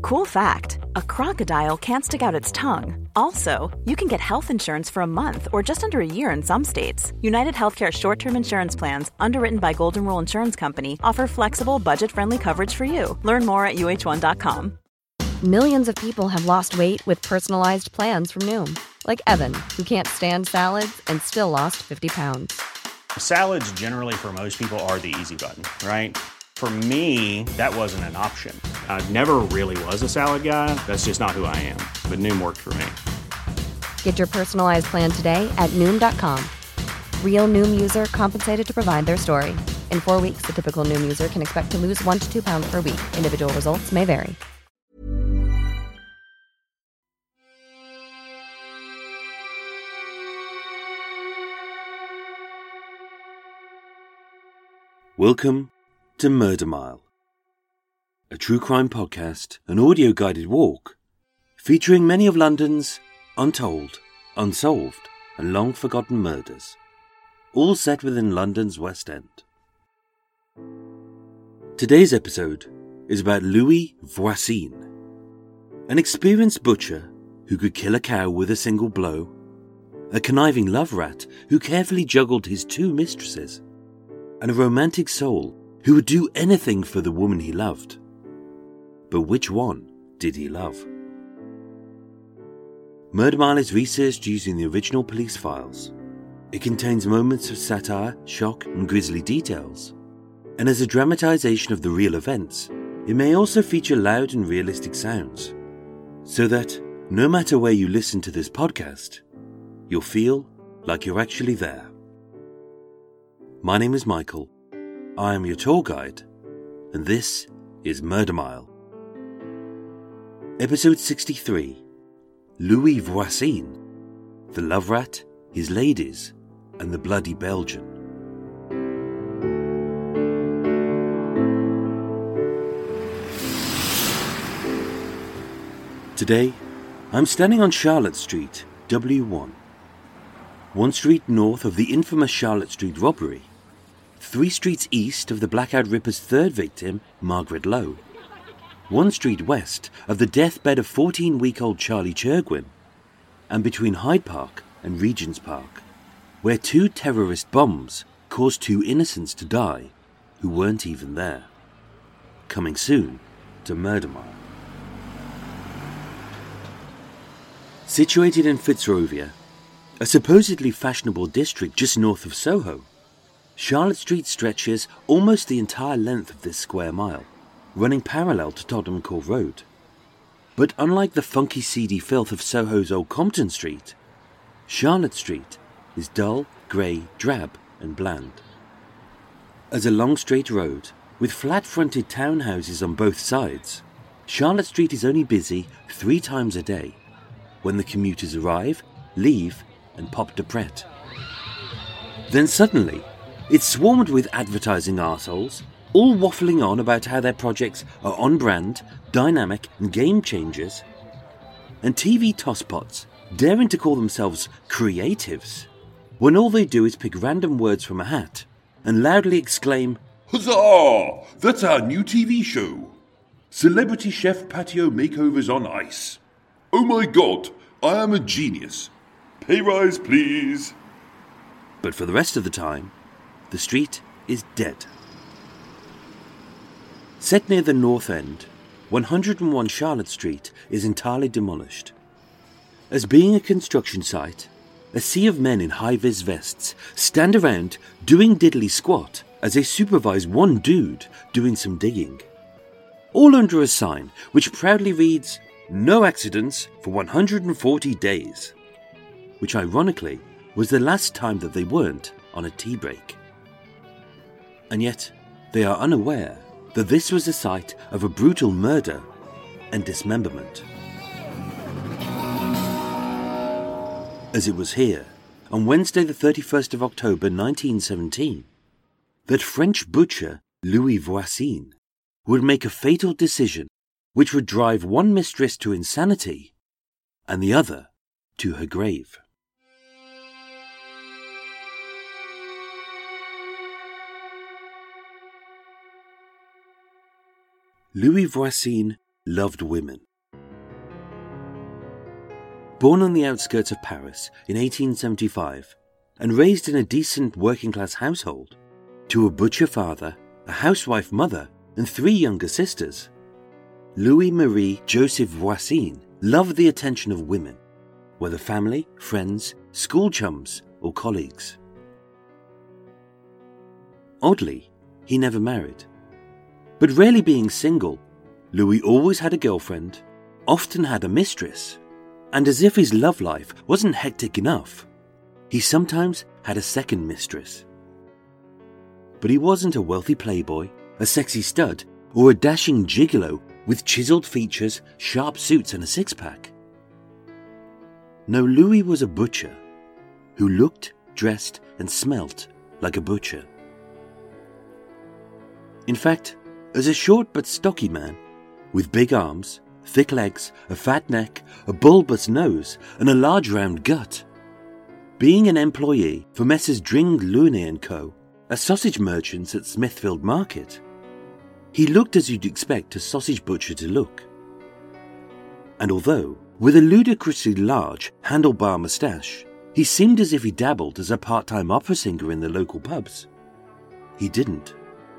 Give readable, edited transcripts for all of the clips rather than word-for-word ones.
Cool fact, a crocodile can't stick out its tongue. Also, you can get health insurance for a month or just under a year in some states. United Healthcare short-term insurance plans, underwritten by Golden Rule Insurance Company, offer flexible, budget-friendly coverage for you. Learn more at uh1.com. Millions of people have lost weight with personalized plans from Noom. Like Evan, who can't stand salads and still lost 50 pounds. Salads generally for most people are the easy button, right? For me, that wasn't an option. I never really was a salad guy. That's just not who I am. But Noom worked for me. Get your personalized plan today at Noom.com. Real Noom user compensated to provide their story. In 4 weeks, the typical Noom user can expect to lose 1 to 2 pounds per week. Individual results may vary. Welcome to Murder Mile, a true crime podcast, an audio-guided walk, featuring many of London's untold, unsolved, and long-forgotten murders, all set within London's West End. Today's episode is about Louis Voisin, an experienced butcher who could kill a cow with a single blow, a conniving love rat who carefully juggled his 2 mistresses, and a romantic soul who would do anything for the woman he loved. But which one did he love? Murder Mile is researched using the original police files. It contains moments of satire, shock, and grisly details. And as a dramatization of the real events, it may also feature loud and realistic sounds, so that no matter where you listen to this podcast, you'll feel like you're actually there. My name is Michael, I am your tour guide, and this is Murder Mile. Episode 63, Louis Voisin, The Love Rat, His Ladies, and the Bloody Belgian. Today, I'm standing on Charlotte Street, W1. 1 street north of the infamous Charlotte Street robbery, 3 streets east of the Blackout Ripper's 3rd victim, Margaret Lowe, 1 street west of the deathbed of 14-week-old Charlie Chergwin, and between Hyde Park and Regent's Park, where 2 terrorist bombs caused 2 innocents to die who weren't even there. Coming soon to Murder Mile. Situated in Fitzrovia, a supposedly fashionable district just north of Soho, Charlotte Street stretches almost the entire length of this square mile, running parallel to Tottenham Court Road. But unlike the funky seedy filth of Soho's Old Compton Street, Charlotte Street is dull, grey, drab and bland. As a long straight road, with flat-fronted townhouses on both sides, Charlotte Street is only busy 3 times a day, when the commuters arrive, leave and pop de Pret. Then suddenly, it's swarmed with advertising arseholes, all waffling on about how their projects are on-brand, dynamic and game changers, and TV tosspots daring to call themselves creatives, when all they do is pick random words from a hat and loudly exclaim, "Huzzah! That's our new TV show! Celebrity Chef Patio Makeovers on Ice. Oh my god, I am a genius. Pay rise, please." But for the rest of the time, the street is dead. Set near the north end, 101 Charlotte Street is entirely demolished. As being a construction site, a sea of men in high-vis vests stand around doing diddly squat as they supervise one dude doing some digging. All under a sign which proudly reads, "No accidents for 140 days," which ironically was the last time that they weren't on a tea break. And yet, they are unaware that this was the site of a brutal murder and dismemberment. As it was here, on Wednesday the 31st of October 1917, that French butcher Louis Voisin would make a fatal decision which would drive one mistress to insanity and the other to her grave. Louis Voisin loved women. Born on the outskirts of Paris in 1875 and raised in a decent working-class household, to a butcher father, a housewife mother, and 3 younger sisters, Louis-Marie Joseph Voisin loved the attention of women, whether family, friends, school chums, or colleagues. Oddly, he never married. But rarely being single, Louis always had a girlfriend, often had a mistress, and as if his love life wasn't hectic enough, he sometimes had a second mistress. But he wasn't a wealthy playboy, a sexy stud, or a dashing gigolo with chiseled features, sharp suits, and a six-pack. No, Louis was a butcher who looked, dressed, and smelt like a butcher. In fact, as a short but stocky man, with big arms, thick legs, a fat neck, a bulbous nose, and a large round gut, being an employee for Messrs. Dring, Luney & Co., a sausage merchants at Smithfield Market, he looked as you'd expect a sausage butcher to look. And although, with a ludicrously large, handlebar moustache, he seemed as if he dabbled as a part-time opera singer in the local pubs, he didn't.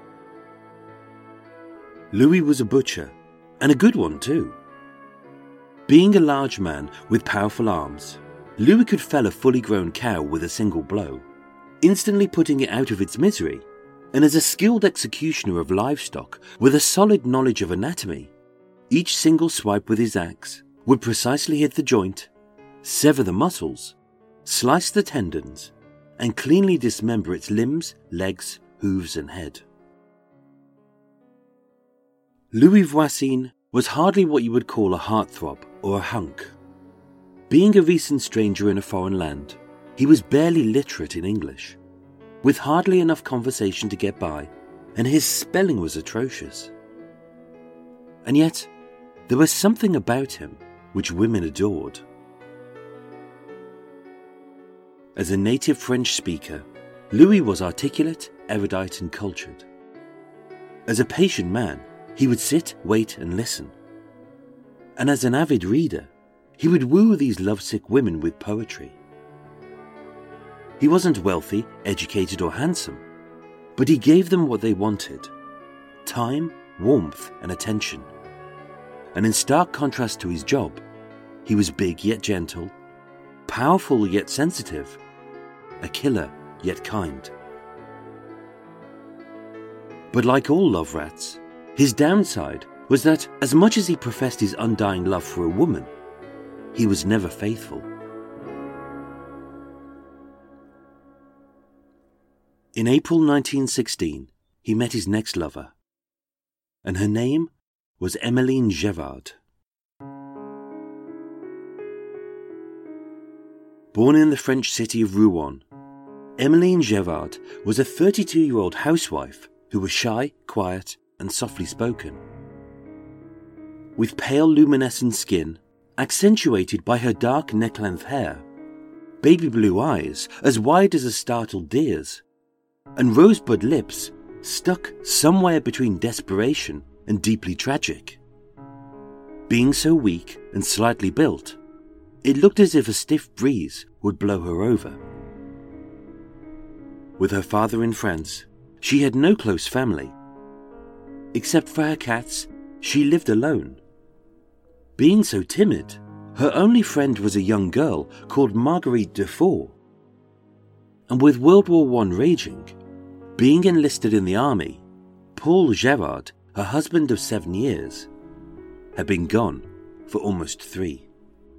Louis was a butcher, and a good one too. Being a large man with powerful arms, Louis could fell a fully grown cow with a single blow, instantly putting it out of its misery, and as a skilled executioner of livestock with a solid knowledge of anatomy, each single swipe with his axe would precisely hit the joint, sever the muscles, slice the tendons, and cleanly dismember its limbs, legs, hooves, and head. Louis Voisin was hardly what you would call a heartthrob or a hunk. Being a recent stranger in a foreign land, he was barely literate in English, with hardly enough conversation to get by, and his spelling was atrocious. And yet, there was something about him which women adored. As a native French speaker, Louis was articulate, erudite, and cultured. As a patient man, he would sit, wait, and listen. And as an avid reader, he would woo these lovesick women with poetry. He wasn't wealthy, educated, or handsome, but he gave them what they wanted: time, warmth, and attention. And in stark contrast to his job, he was big yet gentle, powerful yet sensitive, a killer yet kind. But like all love rats, his downside was that as much as he professed his undying love for a woman, he was never faithful. In April 1916, he met his next lover, and her name was Emmeline Gevard. Born in the French city of Rouen, Emmeline Gevard was a 32-year-old housewife who was shy, quiet, and softly spoken. With pale luminescent skin, accentuated by her dark neck-length hair, baby blue eyes as wide as a startled deer's, and rosebud lips stuck somewhere between desperation and deeply tragic. Being so weak and slightly built, it looked as if a stiff breeze would blow her over. With her father in France, she had no close family. Except for her cats, she lived alone. Being so timid, her only friend was a young girl called Marguerite Dufour. And with World War I raging, being enlisted in the army, Paul Gérard, her husband of 7 years, had been gone for almost 3.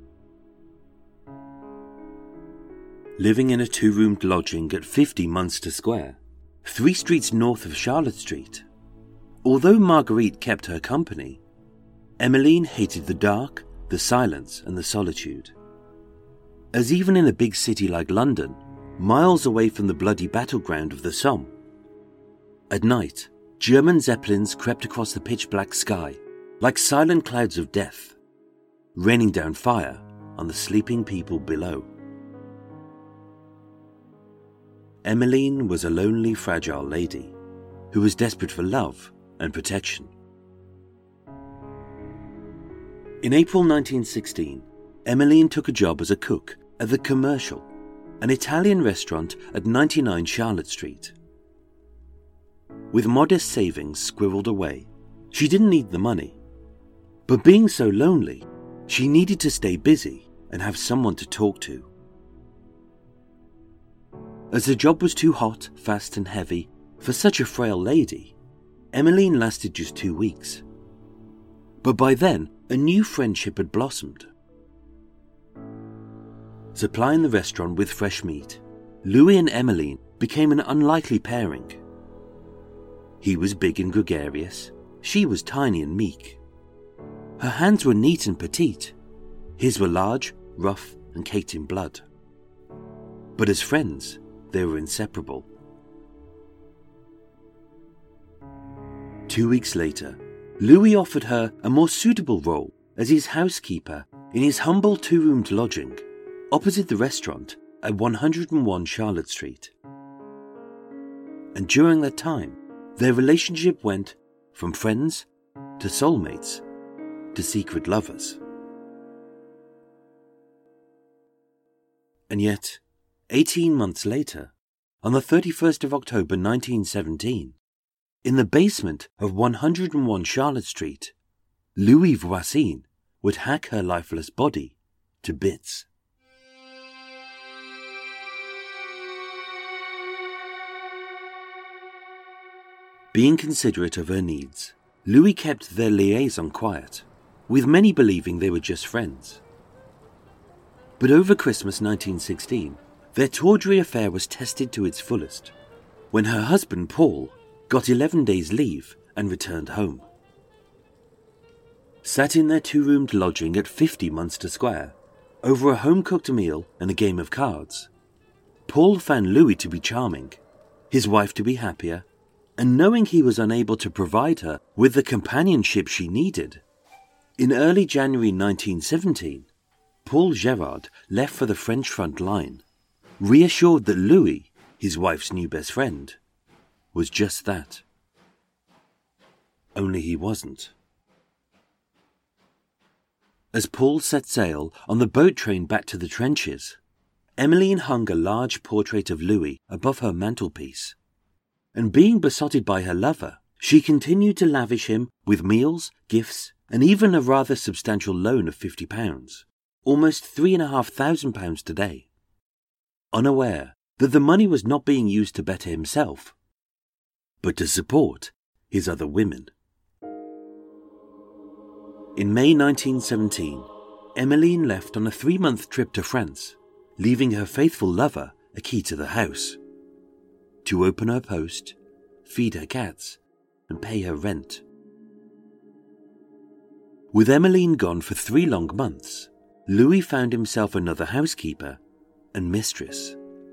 Living in a 2-roomed lodging at 50 Munster Square, 3 streets north of Charlotte Street, although Marguerite kept her company, Emmeline hated the dark, the silence, and the solitude. As even in a big city like London, miles away from the bloody battleground of the Somme, at night, German Zeppelins crept across the pitch-black sky like silent clouds of death, raining down fire on the sleeping people below. Emmeline was a lonely, fragile lady who was desperate for love and protection. In April 1916, Emmeline took a job as a cook at The Commercial, an Italian restaurant at 99 Charlotte Street. With modest savings squirreled away, she didn't need the money. But being so lonely, she needed to stay busy and have someone to talk to. As the job was too hot, fast and heavy for such a frail lady, Emmeline lasted just 2 weeks. But by then, a new friendship had blossomed. Supplying the restaurant with fresh meat, Louis and Emmeline became an unlikely pairing. He was big and gregarious, she was tiny and meek. Her hands were neat and petite, his were large, rough and caked in blood. But as friends, they were inseparable. 2 weeks later, Louis offered her a more suitable role as his housekeeper in his humble 2-roomed lodging opposite the restaurant at 101 Charlotte Street. And during that time, their relationship went from friends to soulmates to secret lovers. And yet, 18 months later, on the 31st of October 1917, in the basement of 101 Charlotte Street, Louis Voisin would hack her lifeless body to bits. Being considerate of her needs, Louis kept their liaison quiet, with many believing they were just friends. But over Christmas 1916, their tawdry affair was tested to its fullest, when her husband Paul got 11 days' leave and returned home. Sat in their 2-roomed lodging at 50 Munster Square, over a home-cooked meal and a game of cards, Paul found Louis to be charming, his wife to be happier, and knowing he was unable to provide her with the companionship she needed, in early January 1917, Paul Gerard left for the French front line, reassured that Louis, his wife's new best friend, was just that. Only he wasn't. As Paul set sail on the boat train back to the trenches, Emmeline hung a large portrait of Louis above her mantelpiece, and being besotted by her lover, she continued to lavish him with meals, gifts, and even a rather substantial loan of £50, almost £3,500 today, unaware that the money was not being used to better himself, but to support his other women. In May 1917, Emmeline left on a 3-month trip to France, leaving her faithful lover a key to the house, to open her post, feed her cats, and pay her rent. With Emmeline gone for 3 long months, Louis found himself another housekeeper and mistress.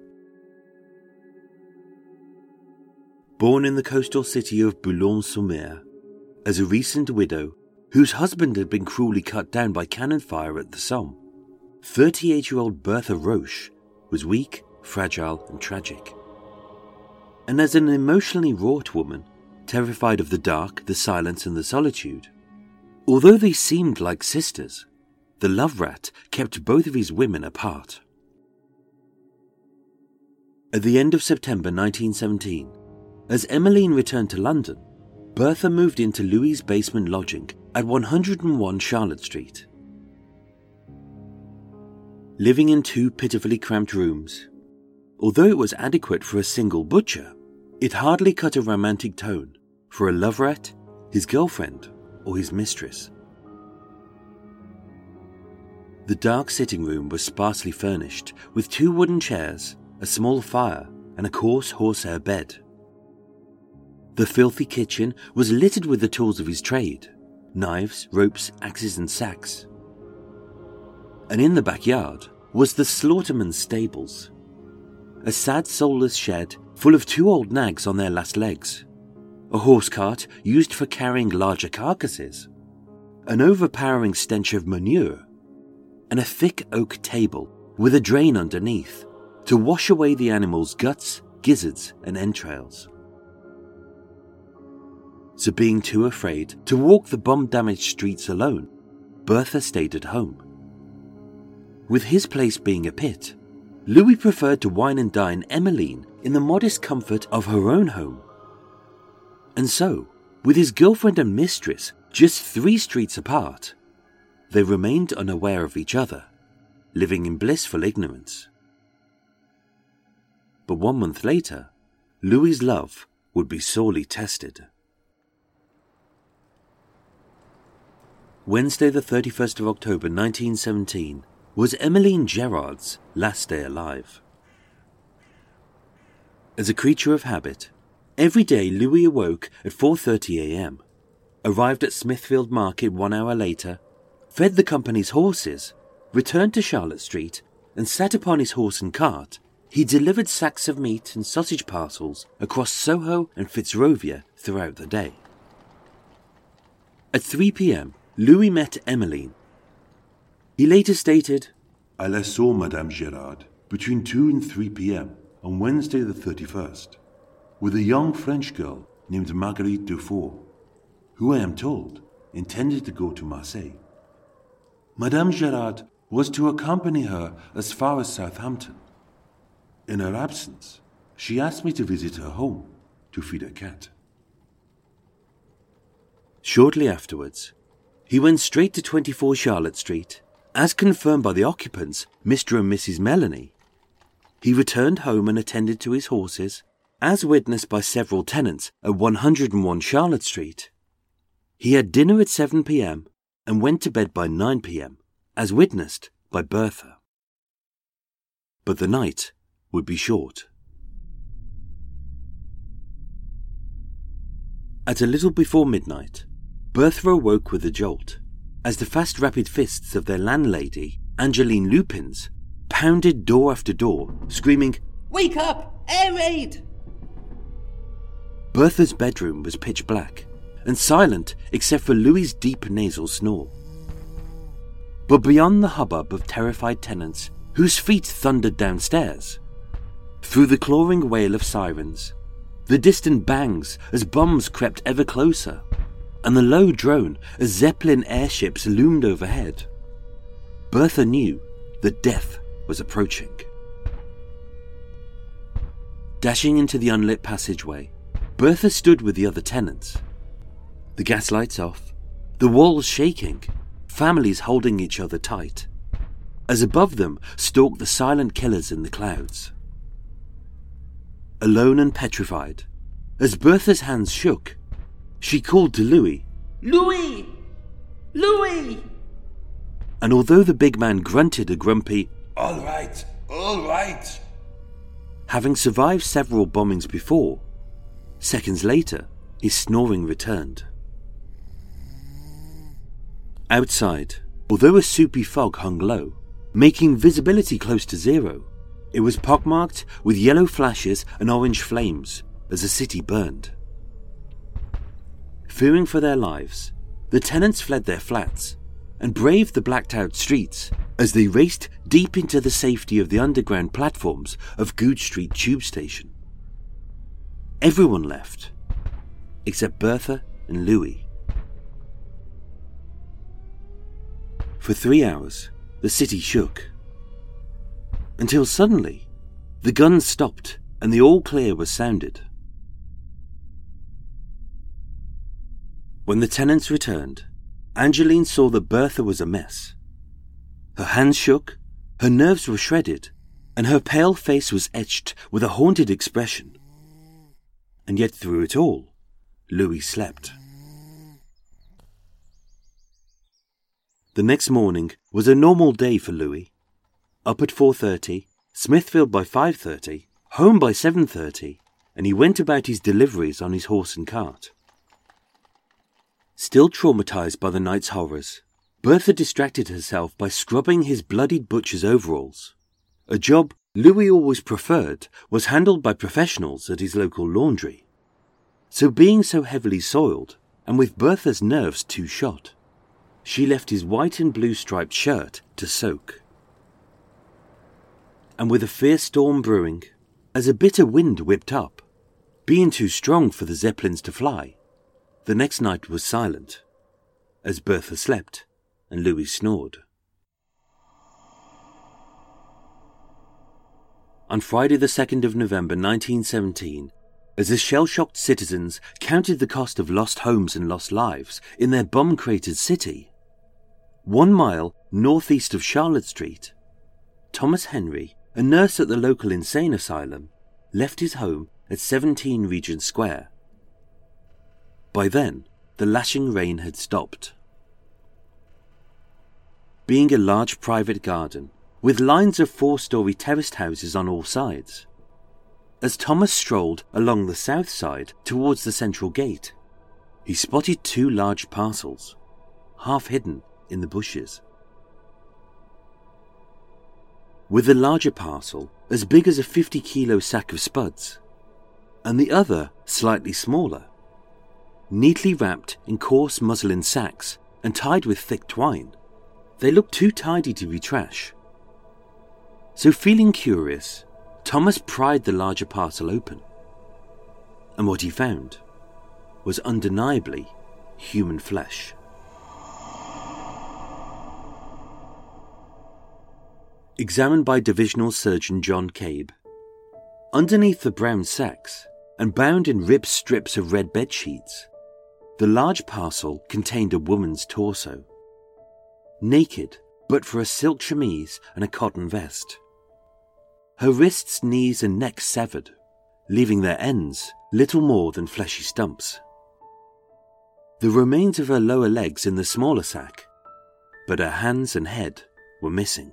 Born in the coastal city of Boulogne-sur-Mer, as a recent widow whose husband had been cruelly cut down by cannon fire at the Somme, 38-year-old Bertha Roche was weak, fragile, and tragic. And as an emotionally wrought woman, terrified of the dark, the silence, and the solitude, although they seemed like sisters, the love rat kept both of his women apart. At the end of September 1917, as Emmeline returned to London, Bertha moved into Louis's basement lodging at 101 Charlotte Street. Living in 2 pitifully cramped rooms, although it was adequate for a single butcher, it hardly cut a romantic tone for a loverette, his girlfriend, or his mistress. The dark sitting room was sparsely furnished with 2 wooden chairs, a small fire, and a coarse horsehair bed. The filthy kitchen was littered with the tools of his trade, knives, ropes, axes, and sacks. And in the backyard was the slaughterman's stables, a sad soulless shed full of 2 old nags on their last legs, a horse cart used for carrying larger carcasses, an overpowering stench of manure, and a thick oak table with a drain underneath to wash away the animal's guts, gizzards, and entrails. So being too afraid to walk the bomb-damaged streets alone, Bertha stayed at home. With his place being a pit, Louis preferred to wine and dine Emmeline in the modest comfort of her own home. And so, with his girlfriend and mistress just 3 streets apart, they remained unaware of each other, living in blissful ignorance. But 1 month later, Louis's love would be sorely tested. Wednesday the 31st of October 1917 was Emmeline Gerard's last day alive. As a creature of habit, every day Louis awoke at 4:30 a.m, arrived at Smithfield Market 1 hour later, fed the company's horses, returned to Charlotte Street, and sat upon his horse and cart. He delivered sacks of meat and sausage parcels across Soho and Fitzrovia throughout the day. At 3 p.m, Louis met Emmeline. He later stated, I last saw Madame Gerard between 2 and 3 p.m. on Wednesday the 31st, with a young French girl named Marguerite Dufour, who I am told intended to go to Marseille. Madame Gerard was to accompany her as far as Southampton. In her absence, she asked me to visit her home to feed her cat. Shortly afterwards, he went straight to 24 Charlotte Street, as confirmed by the occupants, Mr. and Mrs. Melanie. He returned home and attended to his horses, as witnessed by several tenants at 101 Charlotte Street. He had dinner at 7 p.m. and went to bed by 9 p.m, as witnessed by Bertha. But the night would be short. At a little before midnight, Bertha awoke with a jolt, as the fast rapid fists of their landlady, Angeline Lupins, pounded door after door, screaming, "Wake up! Air raid!" Bertha's bedroom was pitch black, and silent except for Louis's deep nasal snore. But beyond the hubbub of terrified tenants, whose feet thundered downstairs, through the clawing wail of sirens, the distant bangs as bombs crept ever closer, and the low drone as Zeppelin airships loomed overhead, Bertha knew that death was approaching. Dashing into the unlit passageway, Bertha stood with the other tenants. The gaslights off, the walls shaking, families holding each other tight, as above them stalked the silent killers in the clouds. Alone and petrified, as Bertha's hands shook, she called to Louis, "Louis! Louis!" And although the big man grunted a grumpy, All right, all right," having survived several bombings before, seconds later his snoring returned. Outside, although a soupy fog hung low, making visibility close to zero, it was pockmarked with yellow flashes and orange flames as the city burned. Fearing for their lives, the tenants fled their flats and braved the blacked-out streets as they raced deep into the safety of the underground platforms of Goodge Street Tube Station. Everyone left, except Bertha and Louis. For 3 hours, the city shook, until suddenly the guns stopped and the all-clear was sounded. When the tenants returned, Angeline saw that Bertha was a mess. Her hands shook, her nerves were shredded, and her pale face was etched with a haunted expression. And yet through it all, Louis slept. The next morning was a normal day for Louis. Up at 4:30, Smithfield by 5:30, home by 7:30, and he went about his deliveries on his horse and cart. Still traumatized by the night's horrors, Bertha distracted herself by scrubbing his bloodied butcher's overalls. A job Louis always preferred was handled by professionals at his local laundry. So being so heavily soiled, and with Bertha's nerves too shot, she left his white and blue striped shirt to soak. And with a fierce storm brewing, as a bitter wind whipped up, being too strong for the Zeppelins to fly, the next night was silent, as Bertha slept and Louis snored. On Friday the 2nd of November 1917, as the shell-shocked citizens counted the cost of lost homes and lost lives in their bomb-cratered city, 1 mile northeast of Charlotte Street, Thomas Henry, a nurse at the local insane asylum, left his home at 17 Regent Square. By then, the lashing rain had stopped. Being a large private garden, with lines of 4-story terraced houses on all sides, as Thomas strolled along the south side towards the central gate, he spotted 2 large parcels, half hidden in the bushes. With the larger parcel as big as a 50-kilo sack of spuds, and the other slightly smaller, neatly wrapped in coarse muslin sacks and tied with thick twine, they looked too tidy to be trash. So feeling curious, Thomas pried the larger parcel open, and what he found was undeniably human flesh. Examined by Divisional Surgeon John Cabe, underneath the brown sacks and bound in ribbed strips of red bedsheets, the large parcel contained a woman's torso, naked but for a silk chemise and a cotton vest. Her wrists, knees and neck severed, leaving their ends little more than fleshy stumps. The remains of her lower legs in the smaller sack, but her hands and head were missing.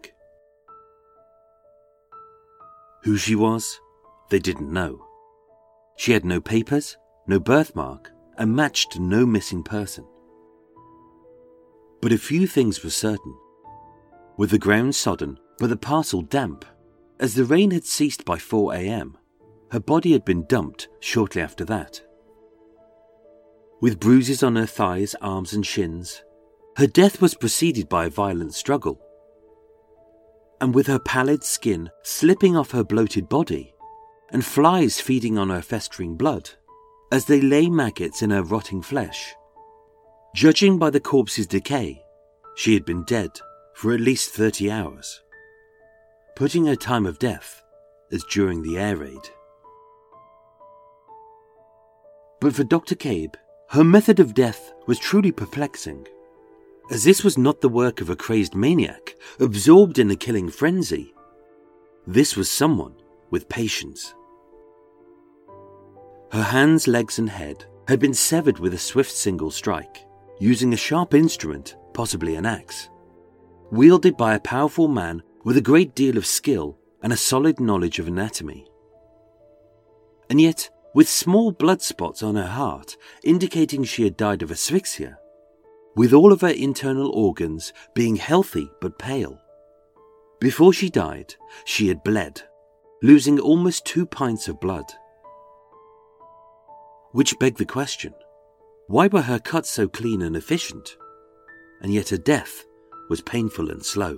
Who she was, they didn't know. She had no papers, no birthmark, and matched no missing person. But a few things were certain. With the ground sodden, but the parcel damp, as the rain had ceased by 4 a.m, her body had been dumped shortly after that. With bruises on her thighs, arms and shins, her death was preceded by a violent struggle. And with her pallid skin slipping off her bloated body, and flies feeding on her festering blood, as they lay maggots in her rotting flesh, judging by the corpse's decay, she had been dead for at least 30 hours, putting her time of death as during the air raid. But for Dr. Cabe, her method of death was truly perplexing, as this was not the work of a crazed maniac absorbed in a killing frenzy. This was someone with patience. Her hands, legs and head had been severed with a swift single strike, using a sharp instrument, possibly an axe, wielded by a powerful man with a great deal of skill and a solid knowledge of anatomy. And yet, with small blood spots on her heart indicating she had died of asphyxia, with all of her internal organs being healthy but pale. Before she died, she had bled, losing almost 2 pints of blood. Which begged the question, why were her cuts so clean and efficient, and yet her death was painful and slow?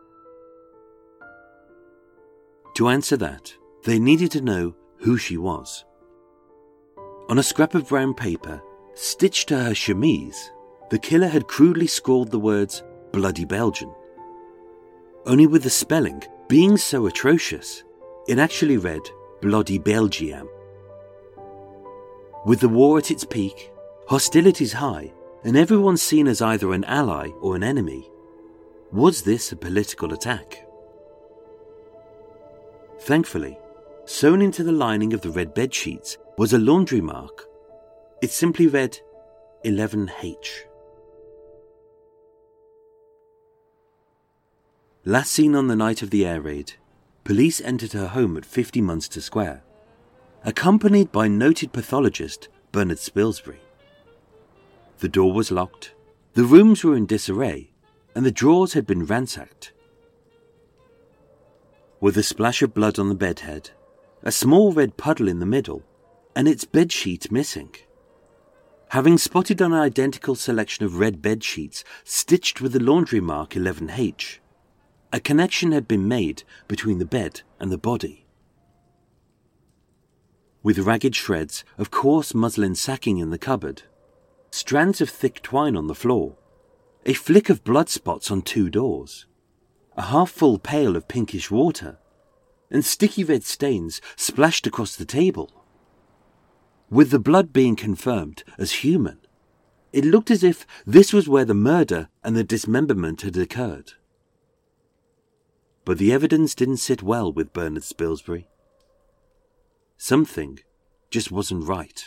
To answer that, they needed to know who she was. On a scrap of brown paper, stitched to her chemise, the killer had crudely scrawled the words, "Bloody Belgian." Only with the spelling being so atrocious, it actually read, "Bloody Belgium." With the war at its peak, hostilities high, and everyone seen as either an ally or an enemy, was this a political attack? Thankfully, sewn into the lining of the red bedsheets was a laundry mark. It simply read 11H. Last seen on the night of the air raid, police entered her home at 50 Munster Square, accompanied by noted pathologist Bernard Spilsbury. The door was locked, the rooms were in disarray, and the drawers had been ransacked. With a splash of blood on the bedhead, a small red puddle in the middle, and its bedsheet missing. Having spotted an identical selection of red bedsheets stitched with the laundry mark 11H, a connection had been made between the bed and the body. With ragged shreds of coarse muslin sacking in the cupboard, strands of thick twine on the floor, a flick of blood spots on 2 doors, a half-full pail of pinkish water, and sticky red stains splashed across the table. With the blood being confirmed as human, it looked as if this was where the murder and the dismemberment had occurred. But the evidence didn't sit well with Bernard Spilsbury. Something just wasn't right.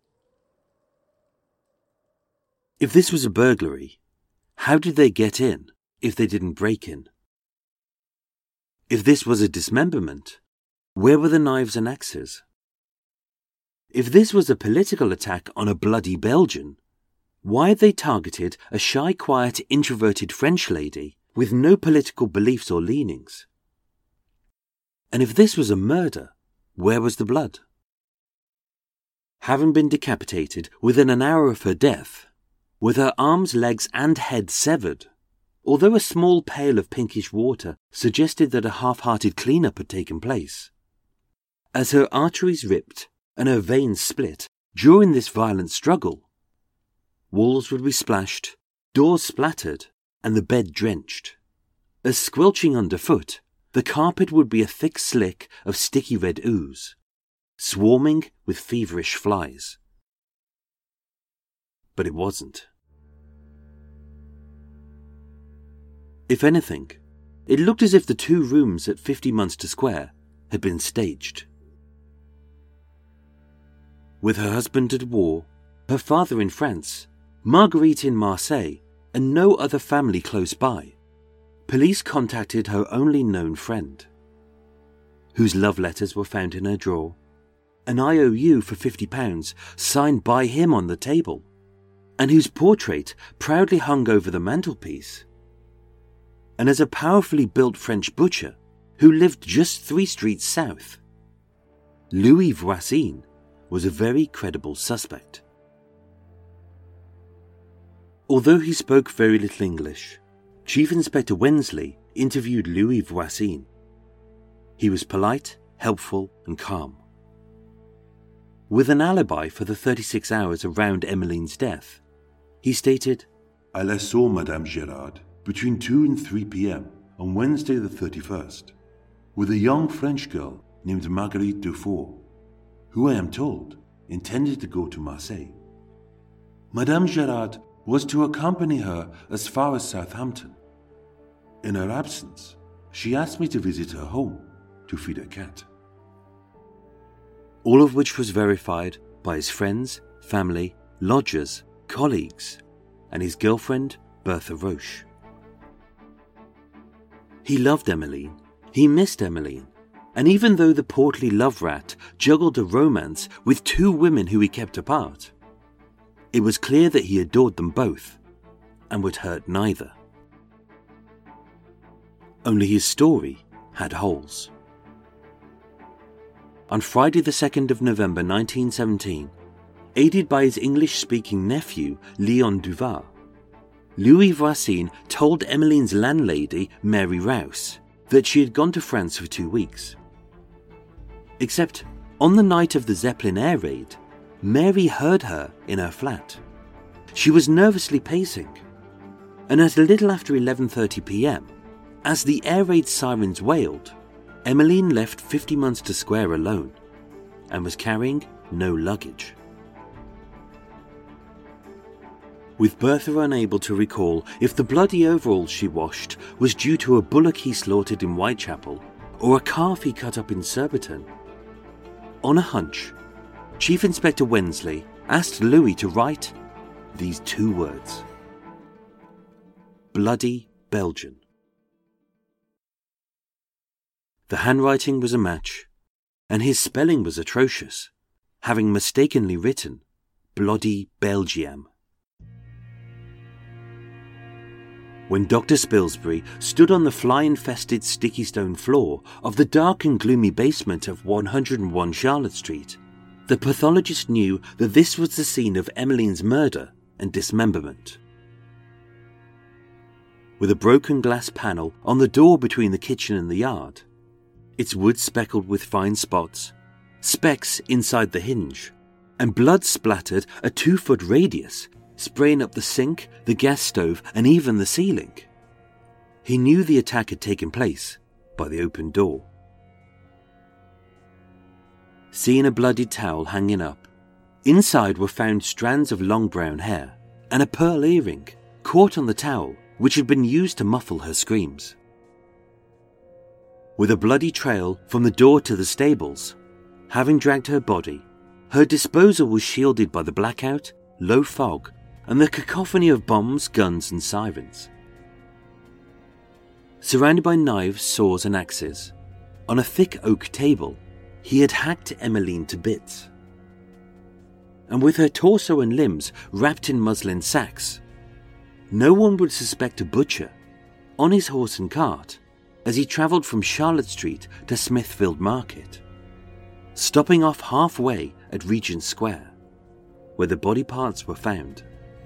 If this was a burglary, how did they get in if they didn't break in? If this was a dismemberment, where were the knives and axes? If this was a political attack on a bloody Belgian, why had they targeted a shy, quiet, introverted French lady with no political beliefs or leanings? And if this was a murder, where was the blood? Having been decapitated within an hour of her death, with her arms, legs and head severed, although a small pail of pinkish water suggested that a half-hearted clean-up had taken place, as her arteries ripped and her veins split during this violent struggle, walls would be splashed, doors splattered, and the bed drenched. As squelching underfoot, the carpet would be a thick slick of sticky red ooze, swarming with feverish flies. But it wasn't. If anything, it looked as if the 2 rooms at 50 Munster Square had been staged. With her husband at war, her father in France, Marguerite in Marseille, and no other family close by, police contacted her only known friend, whose love letters were found in her drawer, an IOU for £50 signed by him on the table, and whose portrait proudly hung over the mantelpiece. And as a powerfully built French butcher who lived just 3 streets south, Louis Voisin was a very credible suspect. Although he spoke very little English, Chief Inspector Wensley interviewed Louis Voisin. He was polite, helpful and calm. With an alibi for the 36 hours around Emmeline's death, he stated, I last saw Madame Gerard between 2 and 3 p.m. on Wednesday the 31st, with a young French girl named Marguerite Dufour, who I am told intended to go to Marseille. Madame Gerard was to accompany her as far as Southampton. In her absence, she asked me to visit her home to feed her cat. All of which was verified by his friends, family, lodgers, colleagues, and his girlfriend, Bertha Roche. He loved Emmeline, he missed Emmeline, and even though the portly love rat juggled a romance with 2 women who he kept apart, it was clear that he adored them both and would hurt neither. Only his story had holes. On Friday the 2nd of November 1917, aided by his English-speaking nephew, Leon Duval, Louis Voisin told Emmeline's landlady, Mary Rouse, that she had gone to France for 2 weeks. Except, on the night of the Zeppelin air raid, Mary heard her in her flat. She was nervously pacing, and at a little after 11:30 p.m, as the air raid sirens wailed, Emmeline left 50 Munster Square alone and was carrying no luggage. With Bertha unable to recall if the bloody overalls she washed was due to a bullock he slaughtered in Whitechapel or a calf he cut up in Surbiton, on a hunch, Chief Inspector Wensley asked Louis to write these 2 words: Bloody Belgian. The handwriting was a match, and his spelling was atrocious, having mistakenly written Bloody Belgium. When Dr. Spilsbury stood on the fly-infested sticky stone floor of the dark and gloomy basement of 101 Charlotte Street, the pathologist knew that this was the scene of Emmeline's murder and dismemberment. With a broken glass panel on the door between the kitchen and the yard, its wood speckled with fine spots, specks inside the hinge, and blood splattered a 2-foot radius, spraying up the sink, the gas stove, and even the ceiling. He knew the attack had taken place by the open door. Seeing a bloodied towel hanging up, inside were found strands of long brown hair and a pearl earring caught on the towel, which had been used to muffle her screams. With a bloody trail from the door to the stables, having dragged her body, her disposal was shielded by the blackout, low fog, and the cacophony of bombs, guns, and sirens. Surrounded by knives, saws, and axes, on a thick oak table, he had hacked Emmeline to bits. And with her torso and limbs wrapped in muslin sacks, no one would suspect a butcher, on his horse and cart, as he travelled from Charlotte Street to Smithfield Market, stopping off halfway at Regent Square, where the body parts were found.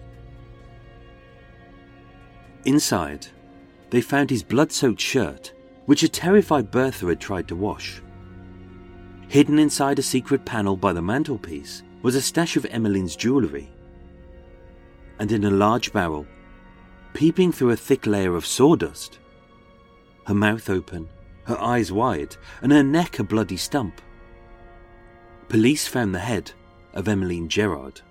Inside, they found his blood-soaked shirt, which a terrified Bertha had tried to wash. Hidden inside a secret panel by the mantelpiece was a stash of Emmeline's jewellery. And in a large barrel, peeping through a thick layer of sawdust, her mouth open, her eyes wide, and her neck a bloody stump, police found the head of Emmeline Gerard.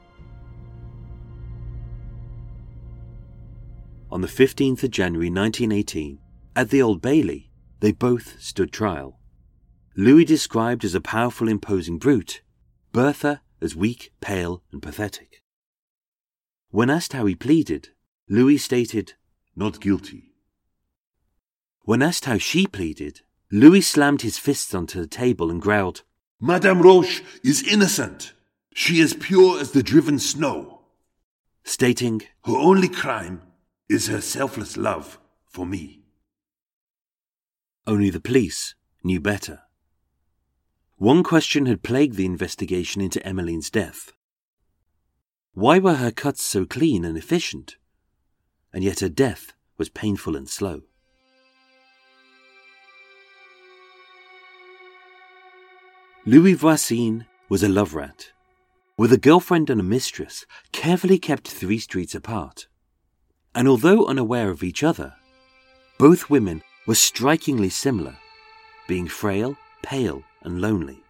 On the 15th of January 1918, at the Old Bailey, they both stood trial. Louis described as a powerful, imposing brute, Bertha as weak, pale, and pathetic. When asked how he pleaded, Louis stated, "Not guilty." When asked how she pleaded, Louis slammed his fists onto the table and growled, "Madame Roche is innocent. She is pure as the driven snow," stating, "Her only crime is her selfless love for me." Only the police knew better. One question had plagued the investigation into Emmeline's death. Why were her cuts so clean and efficient, and yet her death was painful and slow? Louis Voisin was a love rat, with a girlfriend and a mistress carefully kept 3 streets apart. And although unaware of each other, both women were strikingly similar, being frail, pale, and lonely.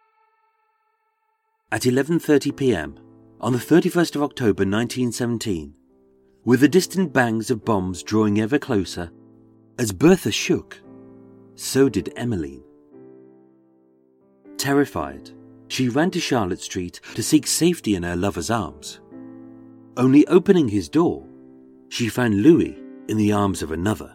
At 11:30 p.m. on the 31st of October 1917, with the distant bangs of bombs drawing ever closer, as Bertha shook, so did Emmeline. Terrified, she ran to Charlotte Street to seek safety in her lover's arms. Only opening his door, she found Louis in the arms of another.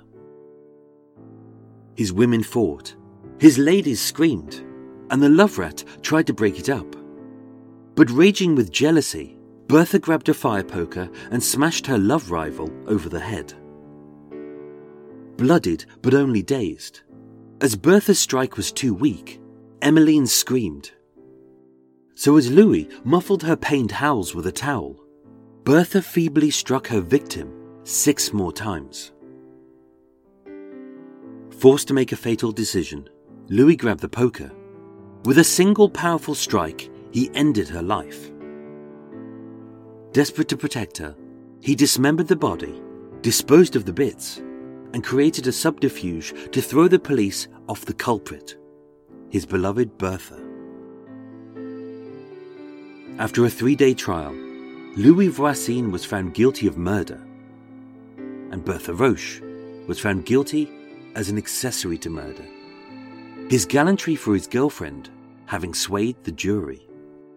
His women fought, his ladies screamed, and the love rat tried to break it up. But raging with jealousy, Bertha grabbed a fire poker and smashed her love rival over the head. Blooded but only dazed, as Bertha's strike was too weak, Emmeline screamed. So as Louis muffled her pained howls with a towel, Bertha feebly struck her victim 6 more times. Forced to make a fatal decision, Louis grabbed the poker. With a single powerful strike, he ended her life. Desperate to protect her, he dismembered the body, disposed of the bits, and created a subterfuge to throw the police off the culprit, his beloved Bertha. After a 3-day trial, Louis Voisin was found guilty of murder, and Bertha Roche was found guilty as an accessory to murder, his gallantry for his girlfriend having swayed the jury.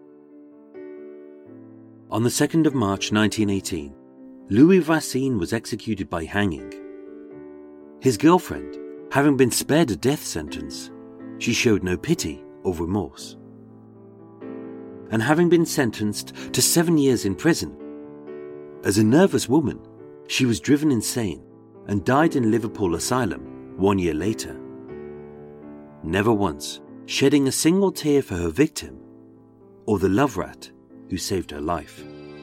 On the 2nd of March 1918, Louis Voisin was executed by hanging. His girlfriend, having been spared a death sentence, she showed no pity or remorse. And having been sentenced to 7 years in prison, as a nervous woman, she was driven insane and died in Liverpool Asylum 1 year later, never once shedding a single tear for her victim or the love rat who saved her life.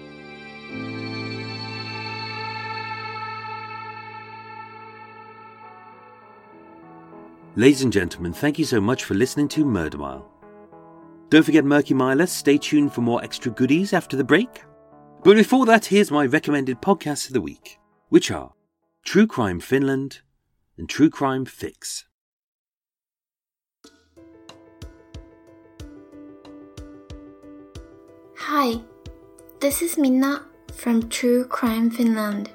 Ladies and gentlemen, thank you so much for listening to Murder Mile. Don't forget Murky Milers, stay tuned for more extra goodies after the break. But before that, here's my recommended podcasts of the week, which are True Crime Finland and True Crime Fix. Hi, this is Minna from True Crime Finland.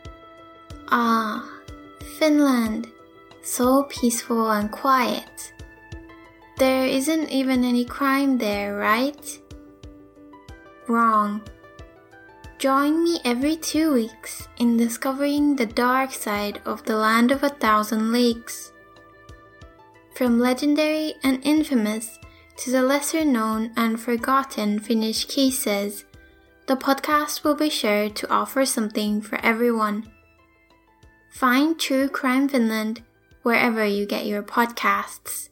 Finland. So peaceful and quiet. There isn't even any crime there, right? Wrong. Join me every 2 weeks in discovering the dark side of the land of 1,000 lakes. From legendary and infamous to the lesser known and forgotten Finnish cases, the podcast will be sure to offer something for everyone. Find True Crime Finland wherever you get your podcasts.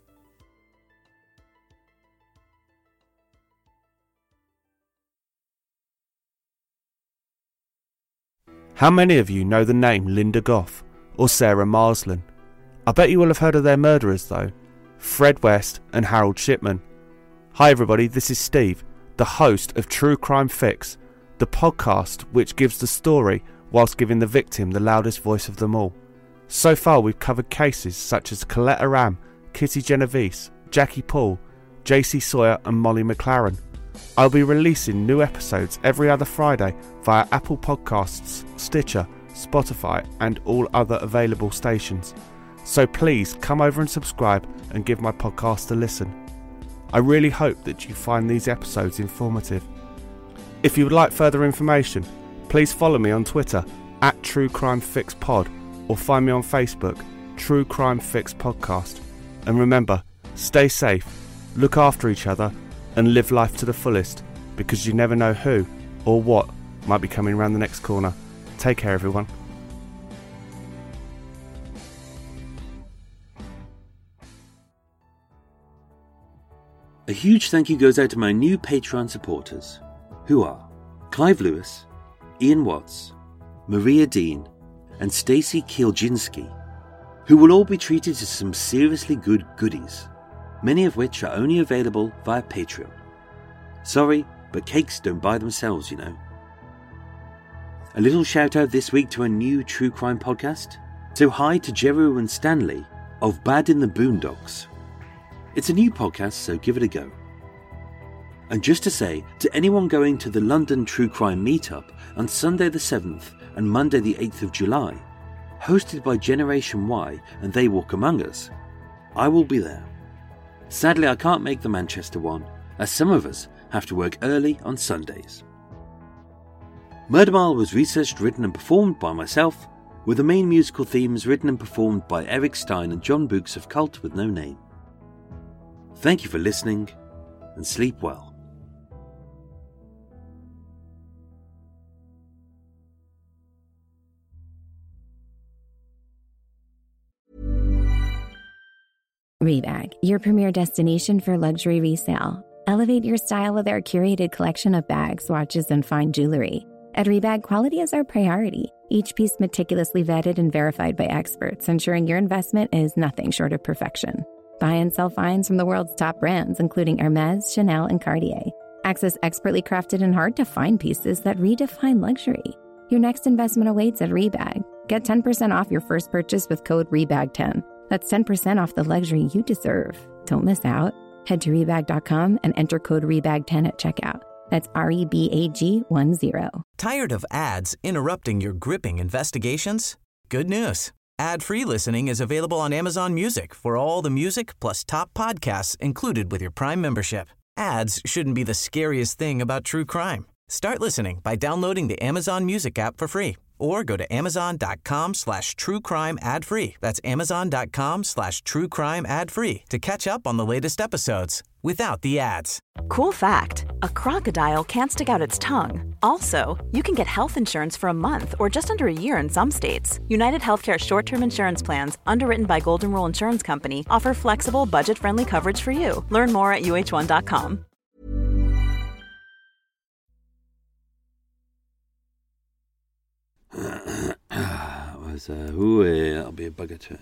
How many of you know the name Linda Gough or Sarah Marsland? I bet you will have heard of their murderers though, Fred West and Harold Shipman. Hi everybody, this is Steve, the host of True Crime Fix, the podcast which gives the story whilst giving the victim the loudest voice of them all. So far we've covered cases such as Colette Aram, Kitty Genovese, Jackie Paul, JC Sawyer and Molly McLaren. I'll be releasing new episodes every other Friday via Apple Podcasts, Stitcher, Spotify and all other available stations. So please come over and subscribe and give my podcast a listen. I really hope that you find these episodes informative. If you would like further information, please follow me on Twitter at True Crime Fix Pod or find me on Facebook, True Crime Fix Podcast. And remember, stay safe, look after each other and live life to the fullest, because you never know who or what might be coming around the next corner. Take care everyone. A huge thank you goes out to my new Patreon supporters, who are Clive Lewis, Ian Watts, Maria Dean and Stacey Kielczynski, who will all be treated to some seriously good goodies, many of which are only available via Patreon. Sorry, but cakes don't buy themselves, you know. A little shout out this week to a new true crime podcast. So hi to Jeru and Stanley of Bad in the Boondocks. It's a new podcast, so give it a go. And just to say, to anyone going to the London True Crime Meetup on Sunday the 7th and Monday the 8th of July, hosted by Generation Y and They Walk Among Us, I will be there. Sadly, I can't make the Manchester one, as some of us have to work early on Sundays. Murder Mile was researched, written and performed by myself, with the main musical themes written and performed by Eric Stein and John Books of Cult with No Name. Thank you for listening, and sleep well. Rebag, your premier destination for luxury resale. Elevate your style with our curated collection of bags, watches, and fine jewelry. At Rebag, quality is our priority. Each piece meticulously vetted and verified by experts, ensuring your investment is nothing short of perfection. Buy and sell finds from the world's top brands, including Hermès, Chanel, and Cartier. Access expertly crafted and hard-to-find pieces that redefine luxury. Your next investment awaits at Rebag. Get 10% off your first purchase with code REBAG10. That's 10% off the luxury you deserve. Don't miss out. Head to Rebag.com and enter code REBAG10 at checkout. That's REBAG10. Tired of ads interrupting your gripping investigations? Good news. Ad-free listening is available on Amazon Music for all the music plus top podcasts included with your Prime membership. Ads shouldn't be the scariest thing about true crime. Start listening by downloading the Amazon Music app for free or go to amazon.com/truecrime ad-free. That's amazon.com/truecrime ad-free to catch up on the latest episodes without the ads. Cool fact, a crocodile can't stick out its tongue. Also, you can get health insurance for a month or just under a year in some states. United Healthcare short-term insurance plans, underwritten by Golden Rule Insurance Company, offer flexible, budget-friendly coverage for you. Learn more at uh1.com. That'll be a bugger turn.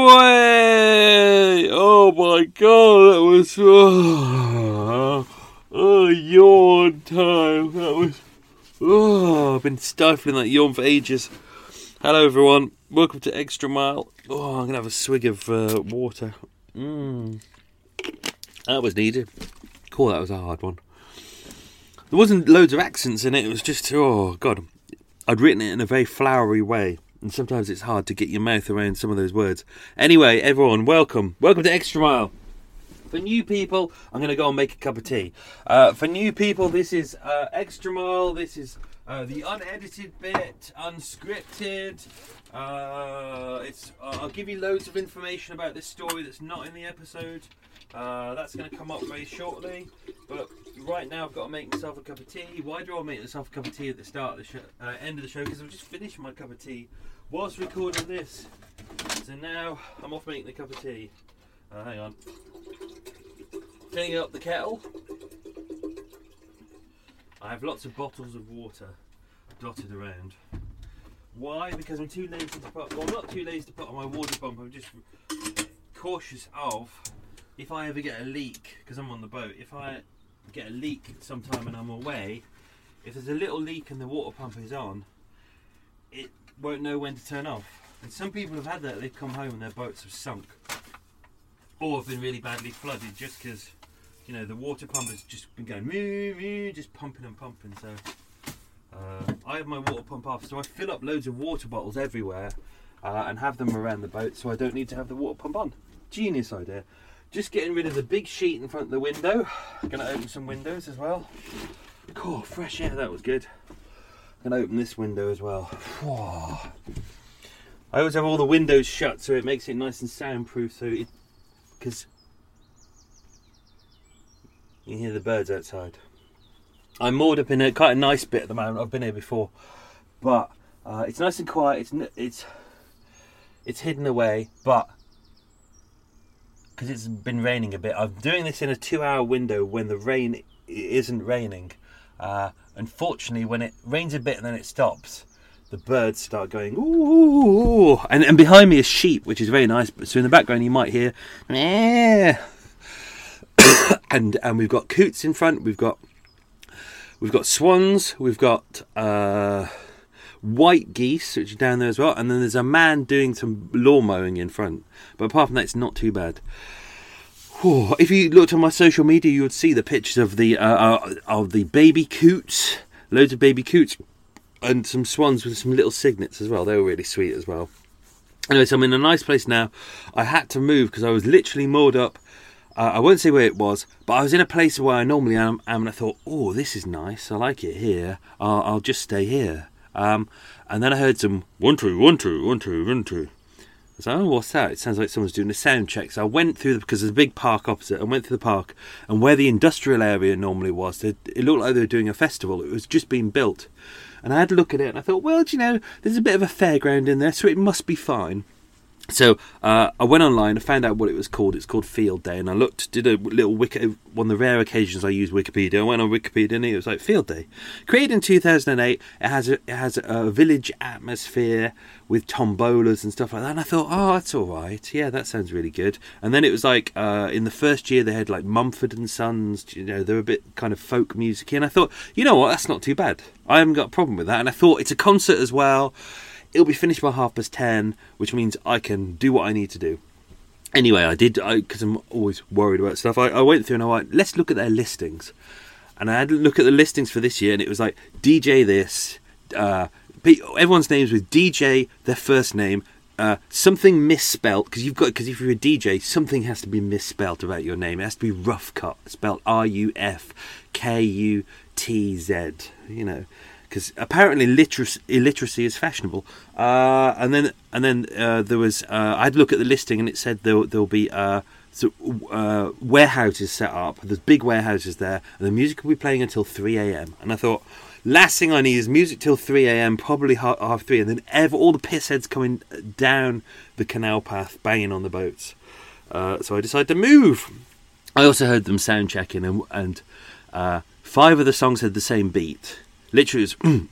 Way! Oh my god, that was... Oh, yawn time. That was... Oh, I've been stifling that yawn for ages. Hello, everyone. Welcome to Extra Mile. Oh, I'm going to have a swig of water. That was needed. Cool, that was a hard one. There wasn't loads of accents in it. It was just, oh, God. I'd written it in a very flowery way. And sometimes it's hard to get your mouth around some of those words. Anyway, everyone, welcome. Welcome to Extra Mile. For new people, I'm going to go and make a cup of tea. For new people, this is Extra Mile. This is the unedited bit, unscripted. I'll give you loads of information about this story that's not in the episode. That's going to come up very shortly. But right now, I've got to make myself a cup of tea. Why do I make myself a cup of tea at the start of the show, end of the show? Because I've just finished my cup of tea whilst recording this. So now I'm off making the cup of tea. Hang on. Filling up the kettle. I have lots of bottles of water dotted around. Why? Because I'm too lazy to put... Well, I'm not too lazy to put on my water pump. I'm just cautious of if I ever get a leak, because I'm on the boat. If I get a leak sometime and I'm away, if there's a little leak and the water pump is on, it won't know when to turn off. And some people have had that. They've come home and their boats have sunk. Or have been really badly flooded just because, you know, the water pump has just been going moo, moo, just pumping and pumping. So I have my water pump off, so I fill up loads of water bottles everywhere and have them around the boat, so I don't need to have the water pump on. Genius idea. Just getting rid of the big sheet in front of the window. Gonna open some windows as well. Cool, fresh air, that was good. Gonna open this window as well. Whoa. I always have all the windows shut, so it makes it nice and soundproof, so it... because you can hear the birds outside. I'm moored up in quite a nice bit at the moment. I've been here before, but it's nice and quiet. It's hidden away, but because it's been raining a bit, I'm doing this in a 2-hour window when the rain isn't raining. Unfortunately, when it rains a bit and then it stops, the birds start going ooh, and behind me is sheep, which is very nice. So in the background you might hear meh. and we've got coots in front. We've got swans. We've got white geese, which are down there as well. And then there's a man doing some lawn mowing in front. But apart from that, it's not too bad. Whew. If you looked on my social media, you would see the pictures of the baby coots, loads of baby coots. And some swans with some little cygnets as well. They were really sweet as well. Anyway, so I'm in a nice place now. I had to move because I was literally moored up. I won't say where it was, but I was in a place where I normally am, and I thought, oh, this is nice. I like it here. I'll just stay here. And then I heard some 1 2 1 2 1 2 1 2. I was like, oh, what's that? It sounds like someone's doing a sound check. So I went through because there's a big park opposite. I went through the park, and where the industrial area normally was, it looked like they were doing a festival. It was just being built. And I had a look at it and I thought, well, do you know, there's a bit of a fairground in there, so it must be fine. So I went online, I found out what it was called. It's called Field Day. And I did a little one of the rare occasions I use Wikipedia. I went on Wikipedia and it was like Field Day. Created in 2008, it has a village atmosphere with tombolas and stuff like that. And I thought, oh, that's all right. Yeah, that sounds really good. And then it was like, in the first year, they had like Mumford and Sons. You know, they were a bit kind of folk music-y. And I thought, you know what, that's not too bad. I haven't got a problem with that. And I thought, it's a concert as well. It'll be finished by 10:30, which means I can do what I need to do. Anyway, I did, because I'm always worried about stuff. I went through and I went, let's look at their listings. And I had a look at the listings for this year, and it was like, DJ this, everyone's names with DJ, their first name, something misspelt, because if you're a DJ, something has to be misspelt about your name. It has to be rough cut, spelled RUFKUTZ, you know. Because apparently illiteracy is fashionable, and then there was I had to look at the listing and it said there'll be warehouses set up. There's big warehouses there, and the music will be playing until 3 a.m. And I thought, last thing I need is music till 3 a.m. Probably half 3, and then all the pissheads coming down the canal path, banging on the boats. So I decided to move. I also heard them sound checking, and 5 of the songs had the same beat. Literally, it was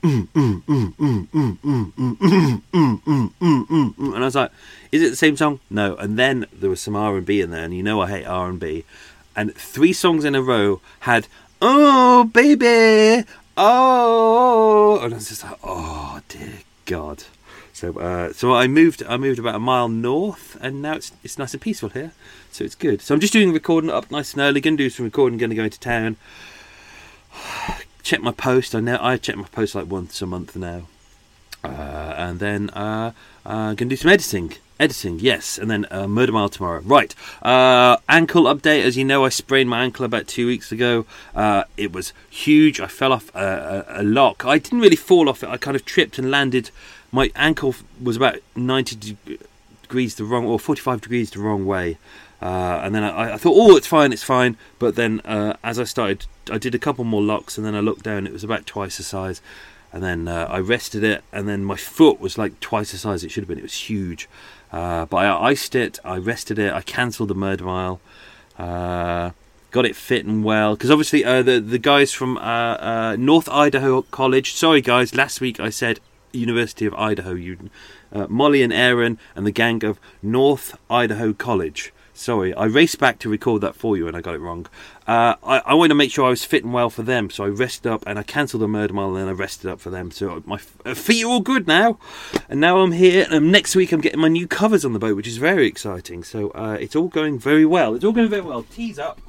and I was like, is it the same song? No. And then there was some R&B in there, and you know I hate R&B. And 3 songs in a row had oh, baby, oh. And I was just like, oh, dear God. So I moved about a mile north, and now it's nice and peaceful here, so it's good. So I'm just doing recording up nice and early. Going to do some recording. Going to go into town. Check my post. I check my post like once a month now, and then going to do some editing. Yes, and then Murder Mile tomorrow. Right, ankle update. As you know, I sprained my ankle about 2 weeks ago. It was huge. I fell off a lock. I didn't really fall off it. I kind of tripped and landed. My ankle was about 90 degrees the wrong, or 45 degrees the wrong way. And then I thought, oh, it's fine. But then as I started, I did a couple more locks, and then I looked down. It was about twice the size. And then I rested it, and then my foot was like twice the size it should have been. It was huge. But I iced it, I rested it, I cancelled the Murder Mile. Got it fit and well, because obviously the guys from North Idaho College, sorry guys, last week I said University of Idaho, Molly and Aaron and the gang of North Idaho College. Sorry, I raced back to record that for you and I got it wrong. I wanted to make sure I was fit and well for them, so I rested up and I cancelled the Murder Mile and then I rested up for them. So my feet are all good now, and now I'm here. And next week I'm getting my new covers on the boat, which is very exciting. So it's all going very well. Tease up.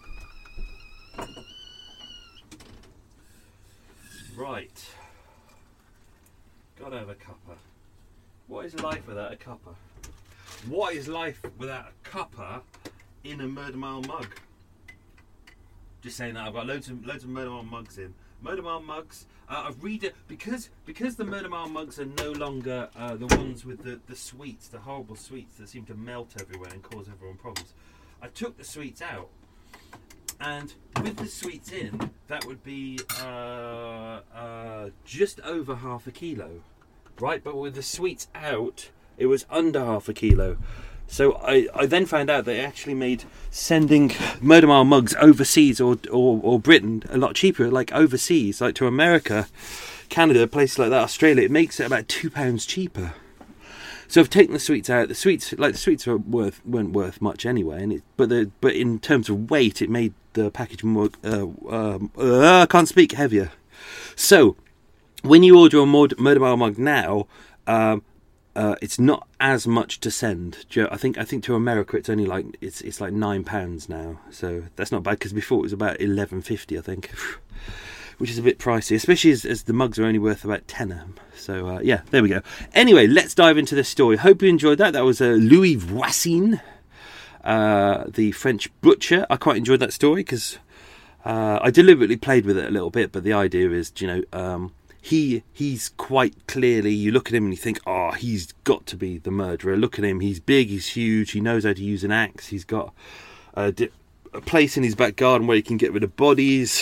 Right. Gotta have a cuppa. What is life without a cuppa? What is life without a cuppa in a Murder Mile mug? Just saying that, I've got loads of Murder Mile mugs in. Murder Mile mugs, I've read it, because the Murder Mile mugs are no longer the ones with the sweets, the horrible sweets that seem to melt everywhere and cause everyone problems. I took the sweets out, and with the sweets in, that would be just over half a kilo, right? But with the sweets out, it was under half a kilo. So I then found out they actually made sending Murder Mile mugs overseas or Britain a lot cheaper, like overseas, like to America, Canada, places like that, Australia. It makes it about £2 cheaper. So I've taken the sweets out. The sweets weren't worth much anyway, but in terms of weight, it made the package more I can't speak, heavier. So when you order a Murder Mile mug now, it's not as much to send. I think to America it's only like it's like £9 now, so that's not bad, because before it was about $11.50 I think, which is a bit pricey, especially as the mugs are only worth about £10. So yeah, there we go. Anyway, let's dive into this story. Hope you enjoyed that. That was Louis Voisin, the French butcher. I quite enjoyed that story because I deliberately played with it a little bit, but the idea is, he's quite clearly, you look at him and you think, oh, he's got to be the murderer. Look at him, he's big, he's huge, he knows how to use an axe, he's got a place in his back garden where he can get rid of bodies,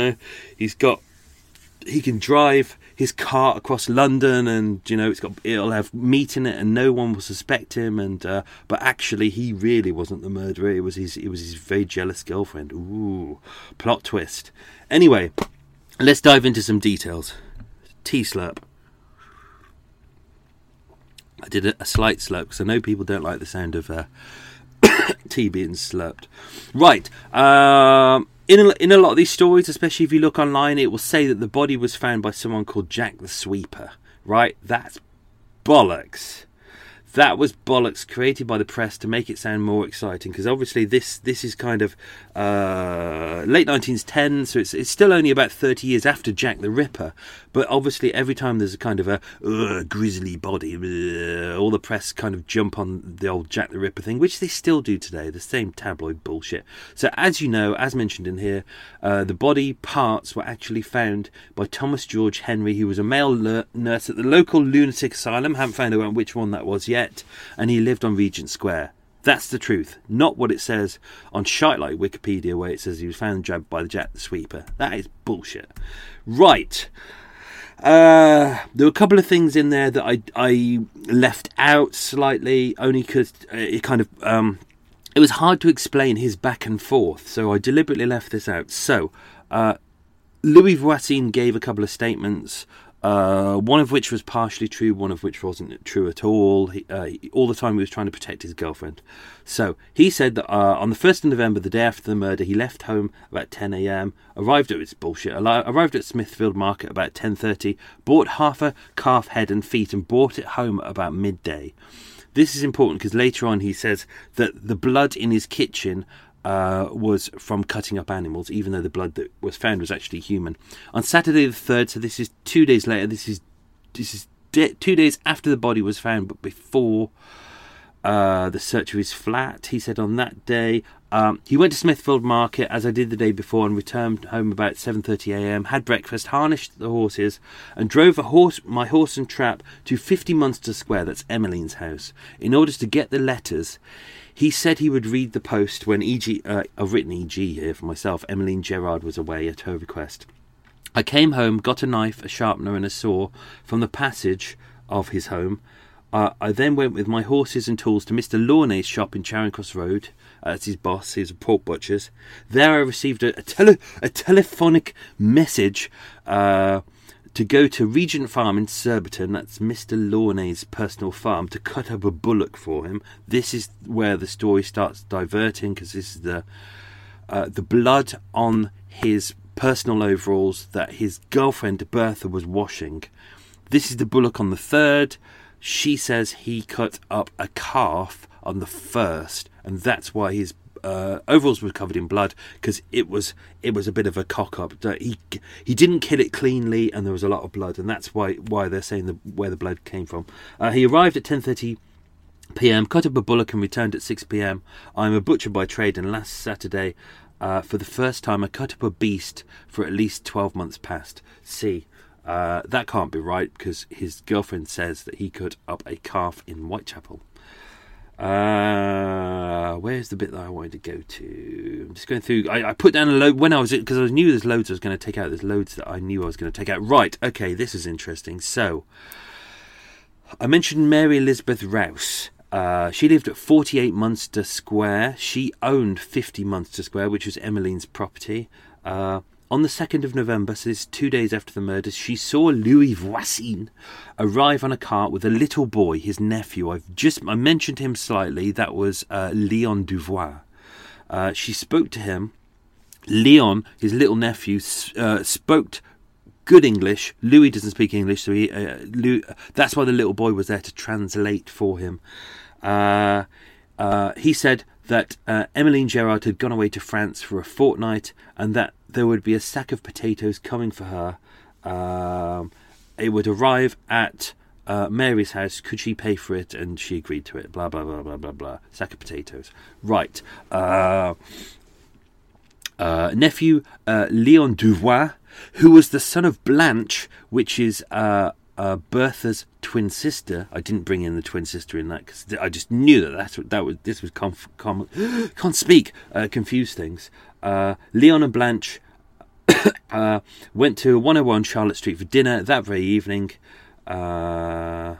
he can drive his cart across London, and it'll have meat in it and no one will suspect him, and but actually he really wasn't the murderer. It was his very jealous girlfriend. Ooh, plot twist. Anyway, let's dive into some details. Tea slurp. I did a slight slurp because I know people don't like the sound of tea being slurped. Right. In a lot of these stories, especially if you look online, it will say that the body was found by someone called Jack the Sweeper. Right? That's bollocks. That was bollocks created by the press to make it sound more exciting, because obviously this is kind of late 1910s, so it's still only about 30 years after Jack the Ripper. But obviously every time there's a kind of a grisly body, all the press kind of jump on the old Jack the Ripper thing, which they still do today, the same tabloid bullshit. So as you know, as mentioned in here, the body parts were actually found by Thomas George Henry, who was a male nurse at the local lunatic asylum. Haven't found out which one that was yet, and he lived on Regent Square. That's the truth, not what it says on shite like Wikipedia, where it says he was found jabbed by the Jack the Sweeper. That is bullshit. Right. There were a couple of things in there that I left out slightly, only because it kind of it was hard to explain his back and forth, so I deliberately left this out. So Louis Voisin gave a couple of statements one of which was partially true, one of which wasn't true at all. All the time he was trying to protect his girlfriend. So he said that on the 1st of November, the day after the murder, he left home about 10 a.m, arrived at Smithfield Market about 10:30, bought half a calf head and feet and brought it home about midday. This is important because later on he says that the blood in his kitchen was from cutting up animals, even though the blood that was found was actually human. On Saturday the 3rd, so this is 2 days later, this is 2 days after the body was found, but before the search of his flat, he said on that day, he went to Smithfield Market, as I did the day before, and returned home about 7:30 a.m, had breakfast, harnessed the horses, and drove my horse and trap to 50 Munster Square, that's Emmeline's house, in order to get the letters. He said he would read the post when I've written E.G. here for myself, Emmeline Gerard was away at her request. I came home, got a knife, a sharpener and a saw from the passage of his home. I then went with my horses and tools to Mr. Launay's shop in Charing Cross Road. That's his boss, he's a pork butcher's. There I received a telephonic message to go to Regent Farm in Surbiton, that's Mr. Launay's personal farm, to cut up a bullock for him. This is where the story starts diverting, because this is the blood on his personal overalls that his girlfriend Bertha was washing. This is the bullock on the 3rd. She says he cut up a calf on the 1st, and that's why his overalls were covered in blood, because it was a bit of a cock up. He didn't kill it cleanly, and there was a lot of blood, and that's why they're saying where the blood came from. He arrived at 10:30 p.m, cut up a bullock, and returned at 6 p.m. I'm a butcher by trade, and last Saturday, for the first time, I cut up a beast for at least 12 months past. That can't be right, because his girlfriend says that he cut up a calf in Whitechapel. Where's the bit that I wanted to go to? I'm just going through. I put down a load when I was, because I knew there's loads I was going to take out. There's loads that I knew I was going to take out. Right, okay, this is interesting. So, I mentioned Mary Elizabeth Rouse. She lived at 48 Munster Square. She owned 50 Munster Square, which was Emmeline's property. On the 2nd of November, so this is 2 days after the murders, she saw Louis Voisin arrive on a cart with a little boy, his nephew. I mentioned him slightly. That was Leon Duvois. She spoke to him. Leon, his little nephew, spoke good English. Louis doesn't speak English, so that's why the little boy was there to translate for him. He said that Emmeline Gerard had gone away to France for a fortnight, and that there would be a sack of potatoes coming for her. It would arrive at Mary's house. Could she pay for it? And she agreed to it. Blah, blah, blah, blah, blah, blah. Sack of potatoes. Right. Nephew Leon Duvois, who was the son of Blanche, which is Bertha's twin sister. I didn't bring in the twin sister in that because I just knew this was can't speak, confuse things. Leon and Blanche went to 101 Charlotte Street for dinner that very evening. Why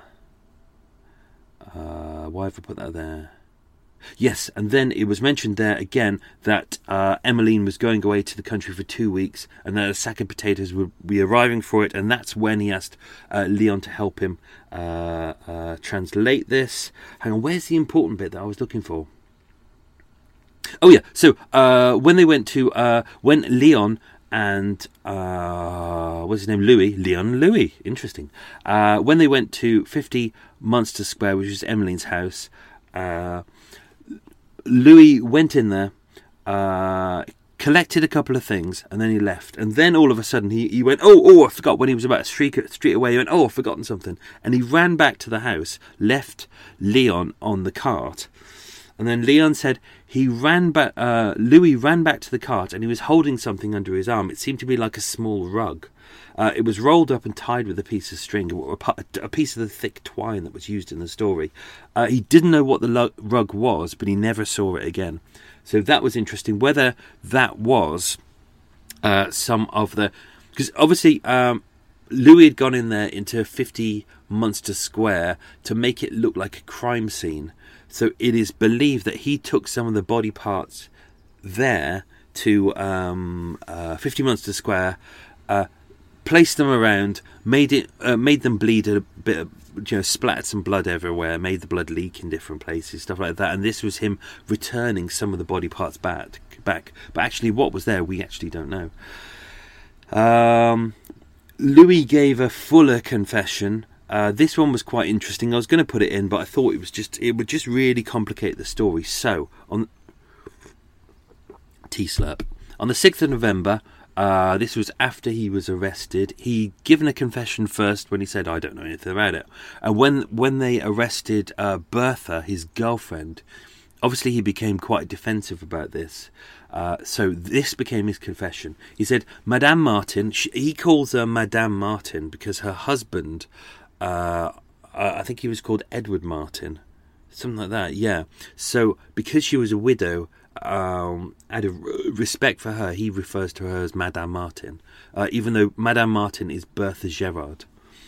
have I put that there? Yes, and then it was mentioned there again that Emmeline was going away to the country for 2 weeks, and that a sack of potatoes would be arriving for it, and that's when he asked Leon to help him translate this. Hang on, where's the important bit that I was looking for? Oh yeah, so when they went to when Leon and what's his name, Louis, interesting. When they went to 50 Munster Square, which was Emmeline's house, Louis went in there, collected a couple of things, and then he left. And then all of a sudden he went, oh, I forgot. When he was about a street away, he went, oh, I've forgotten something. And he ran back to the house, left Leon on the cart. And then Leon said he ran back. Louis ran back to the cart, and he was holding something under his arm. It seemed to be like a small rug. It was rolled up and tied with a piece of string, a piece of the thick twine that was used in the story. He didn't know what the rug was, but he never saw it again. So that was interesting. Whether that was some of the... Because obviously Louis had gone in there into 50 Munster Square to make it look like a crime scene. So it is believed that he took some of the body parts there to 50 Munster Square, placed them around, made them bleed a bit, splattered some blood everywhere, made the blood leak in different places, stuff like that. And this was him returning some of the body parts back. But actually, what was there, we actually don't know. Louis gave a fuller confession. This one was quite interesting. I was going to put it in, but I thought it would just really complicate the story. So, on T-slurp. On the 6th of November, this was after he was arrested. He'd given a confession first when he said, I don't know anything about it. And when they arrested Bertha, his girlfriend, obviously he became quite defensive about this. So this became his confession. He said, Madame Martin, he calls her Madame Martin because her husband, I think he was called Edward Martin, something like that, yeah. So because she was a widow, out of respect for her, he refers to her as Madame Martin, even though Madame Martin is Bertha Gerard.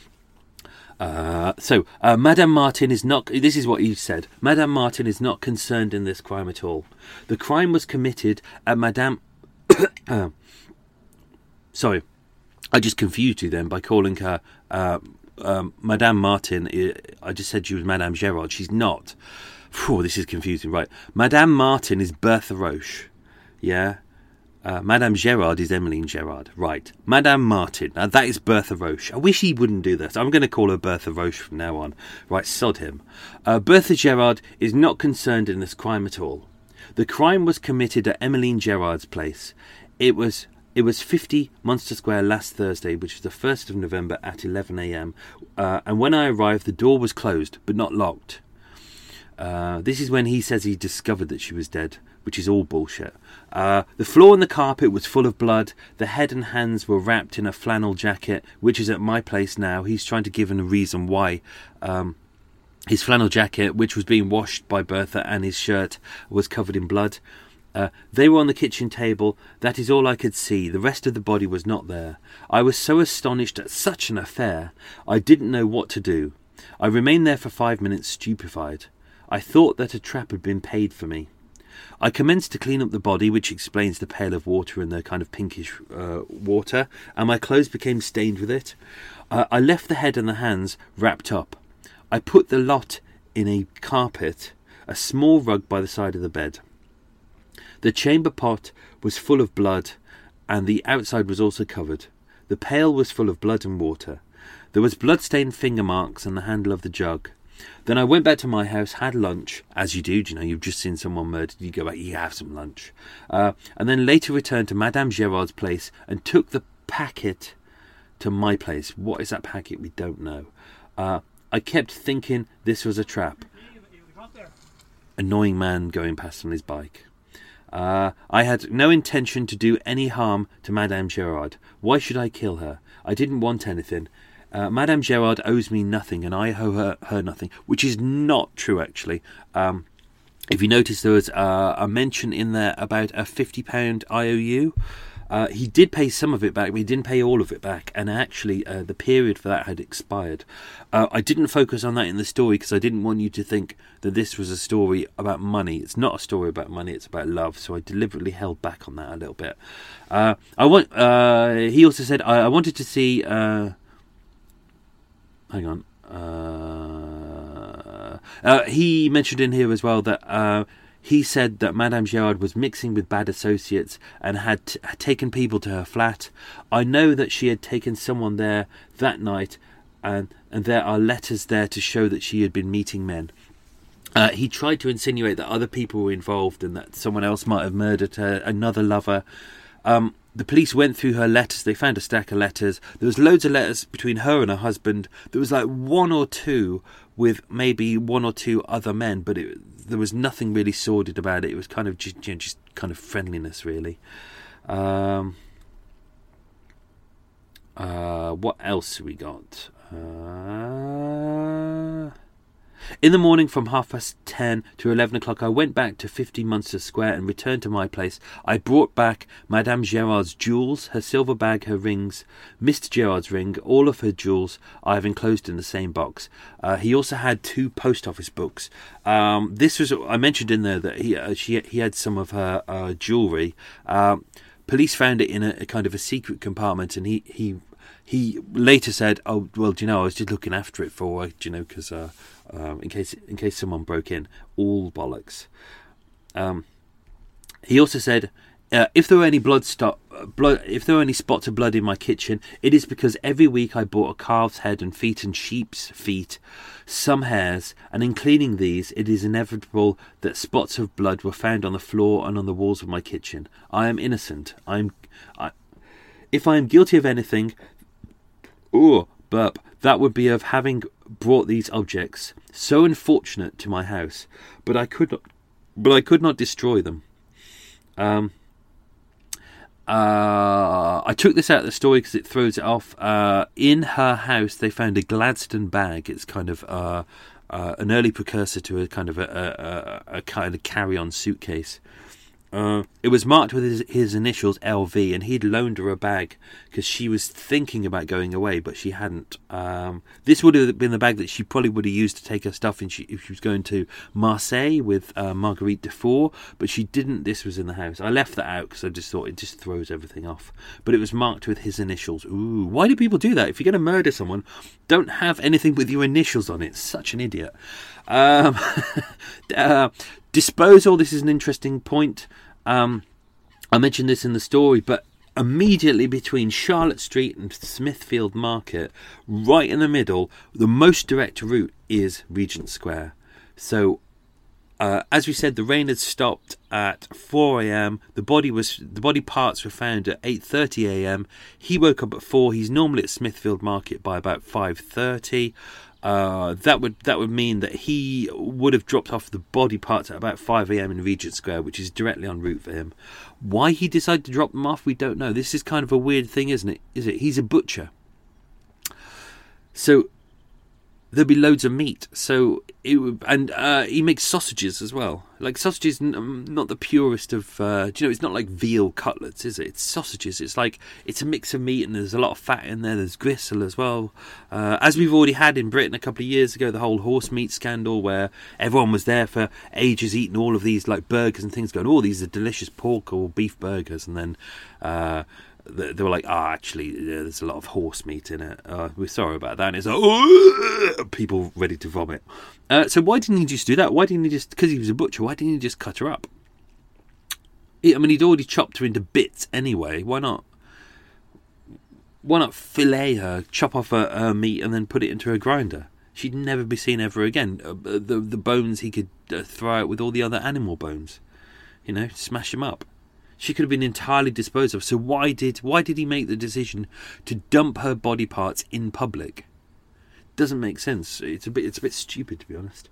Madame Martin is not, this is what he said, Madame Martin is not concerned in this crime at all. The crime was committed at Madame... sorry, I just confused you then by calling her Madame Martin. I just said she was Madame Gerard. She's not. Phew, this is confusing, right? Madame Martin is Bertha Roche, yeah? Madame Gerard is Emmeline Gerard, right? Madame Martin, now that is Bertha Roche. I wish he wouldn't do that. I'm going to call her Bertha Roche from now on. Right, sod him. Bertha Gerard is not concerned in this crime at all. The crime was committed at Emmeline Gerard's place. It was 50 Munster Square last Thursday, which is the 1st of November at 11 a.m. And when I arrived, the door was closed, but not locked. This is when he says he discovered that she was dead, which is all bullshit. The floor and the carpet was full of blood. The head and hands were wrapped in a flannel jacket, which is at my place now. He's trying to give a reason why. His flannel jacket, which was being washed by Bertha, and his shirt was covered in blood. They were on the kitchen table. That is all I could see. The rest of the body was not there. I was so astonished at such an affair, I didn't know what to do. I remained there for 5 minutes, stupefied. I thought that a trap had been paid for me. I commenced to clean up the body, which explains the pail of water and the kind of pinkish water, and my clothes became stained with it. I left the head and the hands wrapped up. I put the lot in a carpet, a small rug by the side of the bed. The chamber pot was full of blood, and the outside was also covered. The pail was full of blood and water. There was blood-stained finger marks on the handle of the jug. Then I went back to my house, had lunch, as you do, you've just seen someone murdered, you go back, you have some lunch. And then later returned to Madame Gerard's place and took the packet to my place. What is that packet? We don't know. I kept thinking this was a trap. Annoying man going past on his bike. I had no intention to do any harm to Madame Gerard. Why should I kill her? I didn't want anything. Madame Gerard owes me nothing, and I owe her nothing, which is not true, actually. If you notice, there was a mention in there about a £50 IOU. He did pay some of it back, but he didn't pay all of it back, and actually the period for that had expired. I didn't focus on that in the story because I didn't want you to think that this was a story about money. It's not a story about money, it's about love, so I deliberately held back on that a little bit. He also said, I wanted to see... hang on. He mentioned in here as well that he said that Madame Gerard was mixing with bad associates and had taken people to her flat. I know that she had taken someone there that night, and there are letters there to show that she had been meeting men. He tried to insinuate that other people were involved and that someone else might have murdered her, another lover. The police went through her letters. They found a stack of letters. There was loads of letters between her and her husband. There was like one or two with maybe one or two other men, but there was nothing really sordid about it. It was kind of just kind of friendliness, really. What else we got? In the morning from 10:30 to 11 o'clock, I went back to 50 Munster Square and returned to my place. I brought back Madame Gerard's jewels, her silver bag, her rings, Mr. Gerard's ring, all of her jewels I have enclosed in the same box. He also had 2 post office books. This was, I mentioned in there that he had some of her jewellery. Police found it in a kind of a secret compartment, and he he later said, "Oh, well, do you know, I was just looking after it for, do you know, because in case someone broke in." All bollocks. He also said, if there were any if there were any spots of blood in my kitchen, it is because every week I bought a calf's head and feet and sheep's feet, some hairs, and in cleaning these, it is inevitable that spots of blood were found on the floor and on the walls of my kitchen. I am innocent. If I am guilty of anything, that would be of having brought these objects, so unfortunate, to my house, but I could not destroy them. I took this out of the story because it throws it off. In her house, they found a Gladstone bag. It's kind of an early precursor to a kind of a kind of carry-on suitcase. It was marked with his initials, LV, and he'd loaned her a bag because she was thinking about going away, but she hadn't. This would have been the bag that she probably would have used to take her stuff if she was going to Marseille with Marguerite Dufour, but she didn't. This was in the house. I left that out because I just thought it just throws everything off. But it was marked with his initials. Ooh, why do people do that? If you're going to murder someone, don't have anything with your initials on it. Such an idiot. Disposal. This is an interesting point. I mentioned this in the story, but immediately between Charlotte Street and Smithfield Market, right in the middle, the most direct route is Regent Square. So, as we said, the rain had stopped at 4 a.m. The body parts were found at 8:30 a.m. He woke up at 4. He's normally at Smithfield Market by about 5:30. That would mean that he would have dropped off the body parts at about 5 a.m. in Regent Square, which is directly en route for him. Why he decided to drop them off, we don't know. This is kind of a weird thing, isn't it? He's a butcher, so there'll be loads of meat. So he makes sausages as well. Like sausages, not the purest of. It's not like veal cutlets, is it? It's sausages. It's a mix of meat, and there's a lot of fat in there. There's gristle as well, as we've already had in Britain a couple of years ago. The whole horse meat scandal, where everyone was there for ages eating all of these like burgers and things, going, "Oh, these are delicious pork or beef burgers," and then. They were like, actually, there's a lot of horse meat in it. We're sorry about that. And it's like, people ready to vomit. So why didn't he just do that? Why didn't he just, because he was a butcher, why didn't he just cut her up? He'd already chopped her into bits anyway. Why not fillet her, chop off her meat, and then put it into a grinder? She'd never be seen ever again. The bones he could throw out with all the other animal bones. Smash them up. She could have been entirely disposed of. So why did he make the decision to dump her body parts in public? Doesn't make sense. It's a bit stupid, to be honest.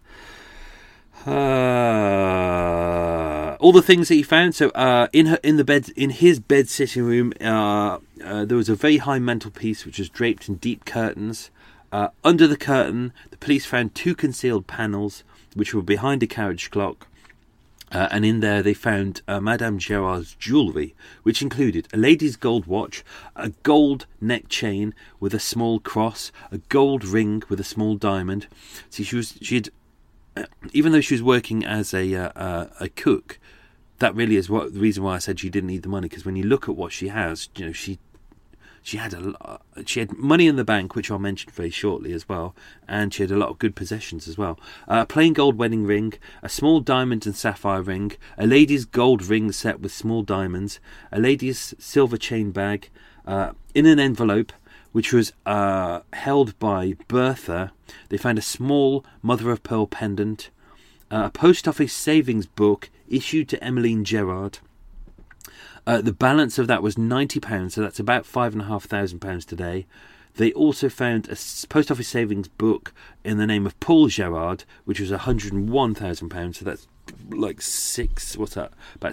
All the things that he found. So in his bed sitting room, there was a very high mantelpiece which was draped in deep curtains. Under the curtain, the police found 2 concealed panels which were behind a carriage clock. And in there they found Madame Gerard's jewellery, which included a lady's gold watch, a gold neck chain with a small cross, a gold ring with a small diamond. See, she'd even though she was working as a cook, that really is the reason why I said she didn't need the money. Because when you look at what she has, she had money in the bank, which I'll mention very shortly as well, and she had a lot of good possessions as well. A plain gold wedding ring, a small diamond and sapphire ring, a lady's gold ring set with small diamonds, a lady's silver chain bag, in an envelope, which was held by Bertha. They found a small mother-of-pearl pendant, a post office savings book issued to Emmeline Gerard. The balance of that was £90, so that's about £5,500 today. They also found a post office savings book in the name of Paul Gerard, which was £101,000, so that's like about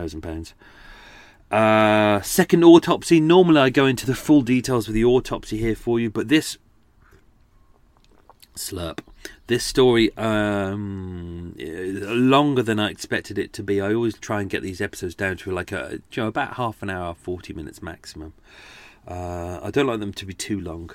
£6,000. Second autopsy. Normally I go into the full details of the autopsy here for you, but this story longer than I expected it to be. I always try and get these episodes down to about half an hour, 40 minutes maximum. I don't like them to be too long.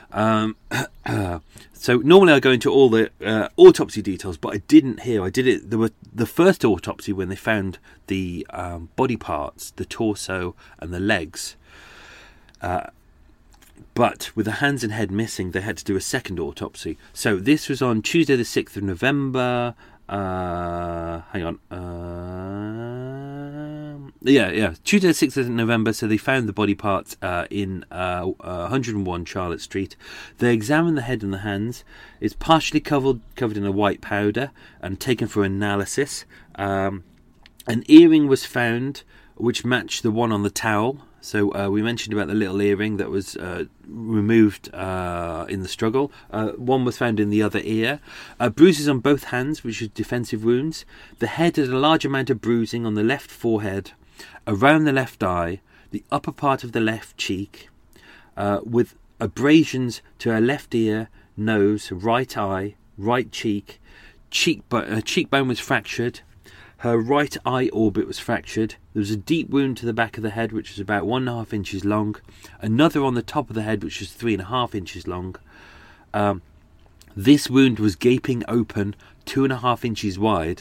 So normally I go into all the autopsy details, but I didn't here. I did it. There were the first autopsy when they found the body parts, the torso and the legs. But with the hands and head missing, they had to do a second autopsy. So this was on Tuesday the 6th of November. Tuesday the 6th of November. So they found the body parts in 101 Charlotte Street. They examined the head and the hands. It's partially covered in a white powder and taken for analysis. An earring was found which matched the one on the towel. So we mentioned about the little earring that was removed in the struggle. One was found in the other ear. Bruises on both hands, which was defensive wounds. The head had a large amount of bruising on the left forehead, around the left eye, the upper part of the left cheek, with abrasions to her left ear, nose, right eye, right cheek. Cheekbone was fractured. Her right eye orbit was fractured. There was a deep wound to the back of the head, which was about 1.5 inches long. Another on the top of the head, which was 3.5 inches long. This wound was gaping open, 2.5 inches wide.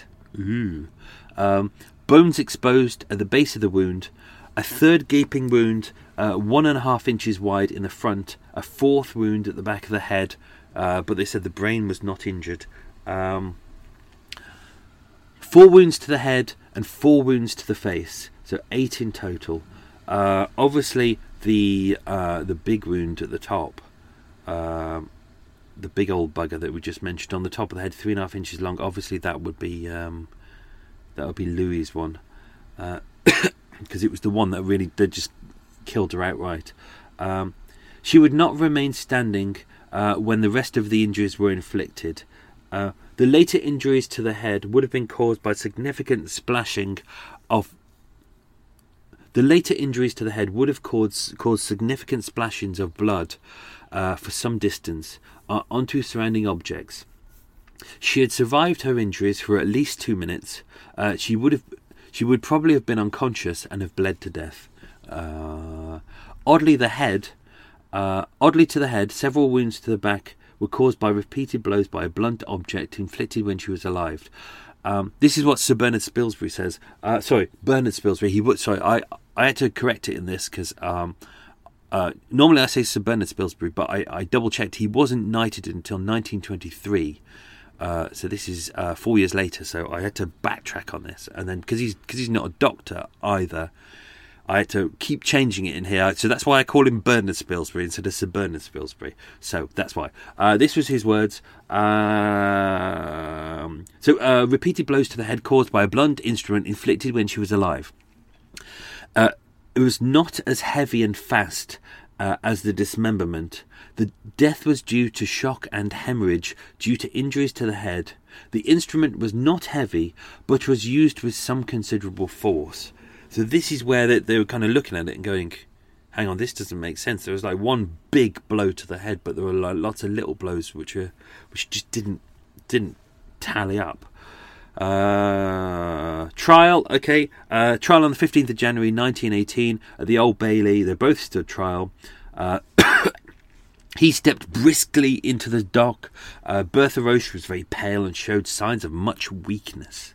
Bones exposed at the base of the wound. A third gaping wound, 1.5 inches wide in the front. A fourth wound at the back of the head, but they said the brain was not injured. 4 wounds to the head and 4 wounds to the face, so 8 in total. Obviously, the big wound at the top, the big old bugger that we just mentioned on the top of the head, 3.5 inches long. Obviously, that would be Louis's one, because it was the one that really did just killed her outright. She would not remain standing when the rest of the injuries were inflicted. The later injuries to the head would have been caused by significant splashing of. The later injuries to the head would have caused significant splashings of blood for some distance onto surrounding objects. She had survived her injuries for at least 2 minutes. She would probably have been unconscious and have bled to death. Oddly to the head, several wounds to the back were caused by repeated blows by a blunt object inflicted when she was alive. This is what Sir Bernard Spilsbury says. Bernard Spilsbury. I had to correct it in this because normally I say Sir Bernard Spilsbury, but I double checked. He wasn't knighted until 1923. So this is 4 years later. So I had to backtrack on this, and then because he's not a doctor either, I had to keep changing it in here. So that's why I call him Bernard Spilsbury instead of Sir Bernard Spilsbury. So that's why. This was his words. Repeated blows to the head caused by a blunt instrument inflicted when she was alive. It was not as heavy and fast as the dismemberment. The death was due to shock and hemorrhage due to injuries to the head. The instrument was not heavy, but was used with some considerable force. So this is where they were kind of looking at it and going, hang on, this doesn't make sense. There was like one big blow to the head, but there were like lots of little blows which just didn't tally up. Trial, okay. Trial on the 15th of January 1918 at the Old Bailey. They both stood trial. He stepped briskly into the dock. Bertha Roche was very pale and showed signs of much weakness.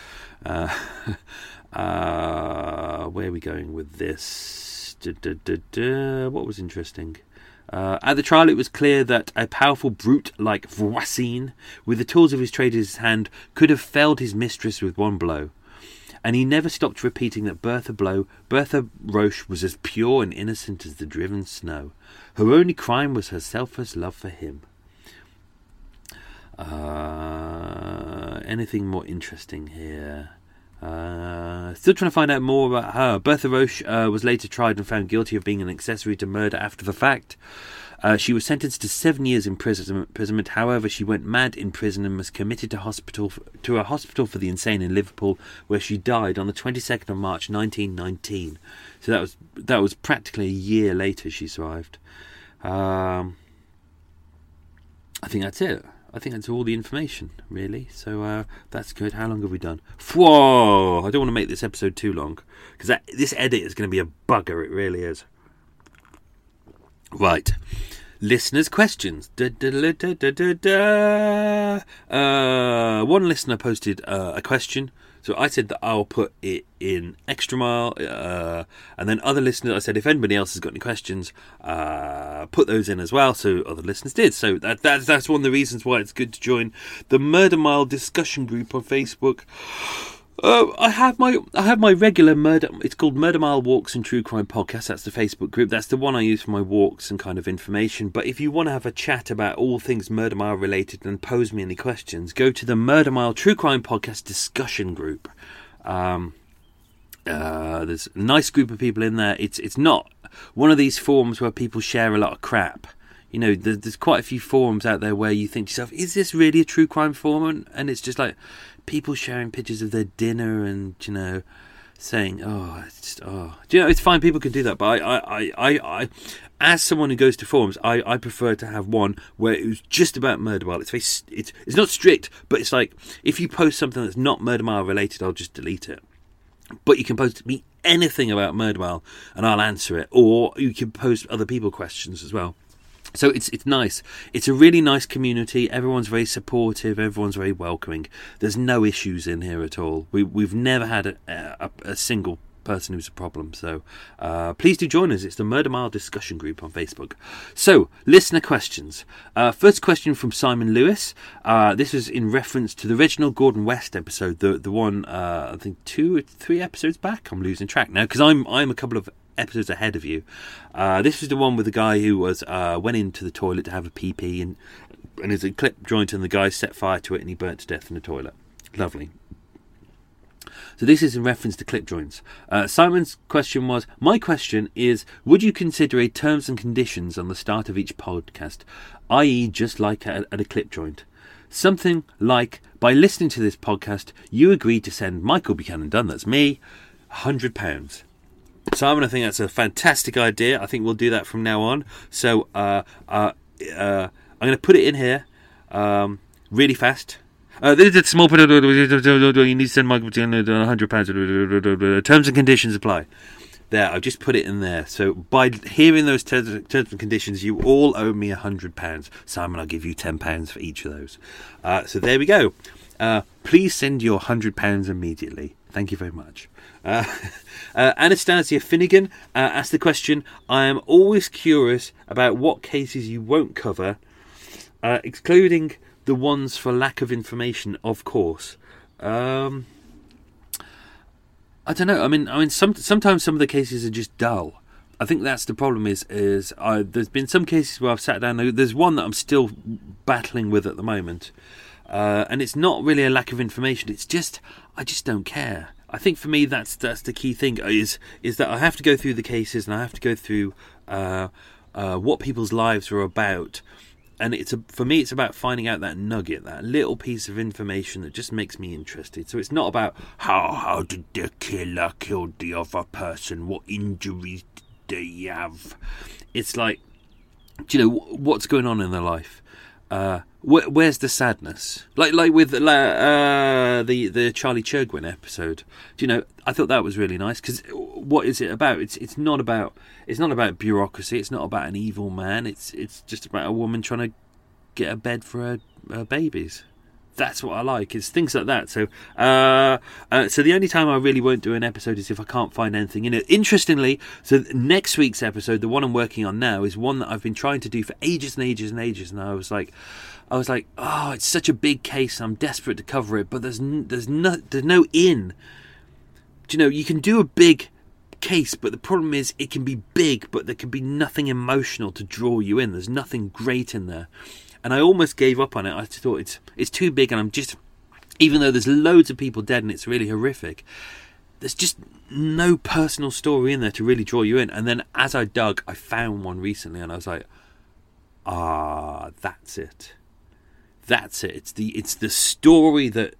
Where are we going with this? What was interesting? At the trial, it was clear that a powerful brute like Voisin, with the tools of his trade in his hand, could have felled his mistress with one blow. And he never stopped repeating that Bertha Roche was as pure and innocent as the driven snow. Her only crime was her selfless love for him. Anything more interesting here? Still trying to find out more about her. Bertha Roche was later tried and found guilty of being an accessory to murder after the fact. She was sentenced to 7 years imprisonment. However, she went mad in prison and was committed to a hospital for the insane in Liverpool, where she died on the 22nd of March 1919. So that was practically a year later she survived. I think that's it. I think that's all the information, really. So that's good. How long have we done? Whoa! I don't want to make this episode too long, because this edit is going to be a bugger. It really is. Right. listeners' questions. One listener posted a question. So I said that I'll put it in Extra Mile, and then other listeners, I said if anybody else has got any questions, put those in as well. So other listeners did. So that's one of the reasons why it's good to join the Murder Mile discussion group on Facebook. I have my regular murder. It's called Murder Mile Walks and True Crime Podcast. That's the Facebook group. That's the one I use for my walks and kind of information. But if you want to have a chat about all things Murder Mile related and pose me any questions, go to the Murder Mile True Crime Podcast discussion group. There's a nice group of people in there. It's not one of these forums where people share a lot of crap. You know, there's quite a few forums out there where you think to yourself, is this really a true crime forum? And it's just like people sharing pictures of their dinner and, you know, saying, it's fine, people can do that. But I as someone who goes to forums, I prefer to have one where it was just about Murder Mile. It's not strict, but it's like, if you post something that's not Murder Mile related, I'll just delete it. But you can post me anything about Murder Mile and I'll answer it. Or you can post other people questions as well. So it's nice. It's a really nice community. Everyone's very supportive. Everyone's very welcoming. There's no issues in here at all. We've never had a single person who's a problem. So please do join us. It's the Murder Mile discussion group on Facebook. So, listener questions. First question from Simon Lewis. This was in reference to the Reginald Gordon West episode, the one I think 2 or 3 episodes back. I'm losing track now because I'm a couple of episodes ahead of you. This was the one with the guy who went into the toilet to have a pee and there's a clip joint and the guy set fire to it and he burnt to death in the toilet. Lovely. So this is in reference to clip joints. Simon's question was, my question is, would you consider a terms and conditions on the start of each podcast, i.e. just like at a clip joint? Something like, by listening to this podcast, you agree to send Michael Buchanan Dunn, that's me, £100. Simon, I think that's a fantastic idea. I think we'll do that from now on. So I'm going to put it in here really fast. There's a small bit. You need to send Michael £100. Terms and conditions apply. There, I've just put it in there. So by hearing those terms and conditions, you all owe me £100. Simon, I'll give you £10 for each of those. So there we go. Please send your £100 immediately. Thank you very much. Anastasia Finnegan asked the question, I am always curious about what cases you won't cover, excluding the ones for lack of information, of course. I don't know. I mean, sometimes some of the cases are just dull. I think that's the problem. There's been some cases where I've sat down. There's one that I'm still battling with at the moment, and it's not really a lack of information. It's just I just don't care. I think for me that's the key thing is that I have to go through the cases and I have to go through what people's lives are about, and for me it's about finding out that nugget, that little piece of information that just makes me interested. So it's not about how did the killer kill the other person, what injuries did they have. It's like, do you know what's going on in their life? Where's the sadness? Like with the Charlie Chergwin episode. Do you know? I thought that was really nice because what is it about? It's not about bureaucracy. It's not about an evil man. It's just about a woman trying to get a bed for her babies. That's what I like. It's things like that. So so the only time I really won't do an episode is if I can't find anything in it. Interestingly, so next week's episode, the one I'm working on now, is one that I've been trying to do for ages and ages and ages. And I was like, oh, it's such a big case. I'm desperate to cover it, but there's no in. Do you know, you can do a big case, but the problem is it can be big, but there can be nothing emotional to draw you in. There's nothing great in there. And I almost gave up on it. I thought it's too big, and I'm just, even though there's loads of people dead and it's really horrific, there's just no personal story in there to really draw you in. And then as I dug, I found one recently, and I was like, that's it. That's it. It's the story that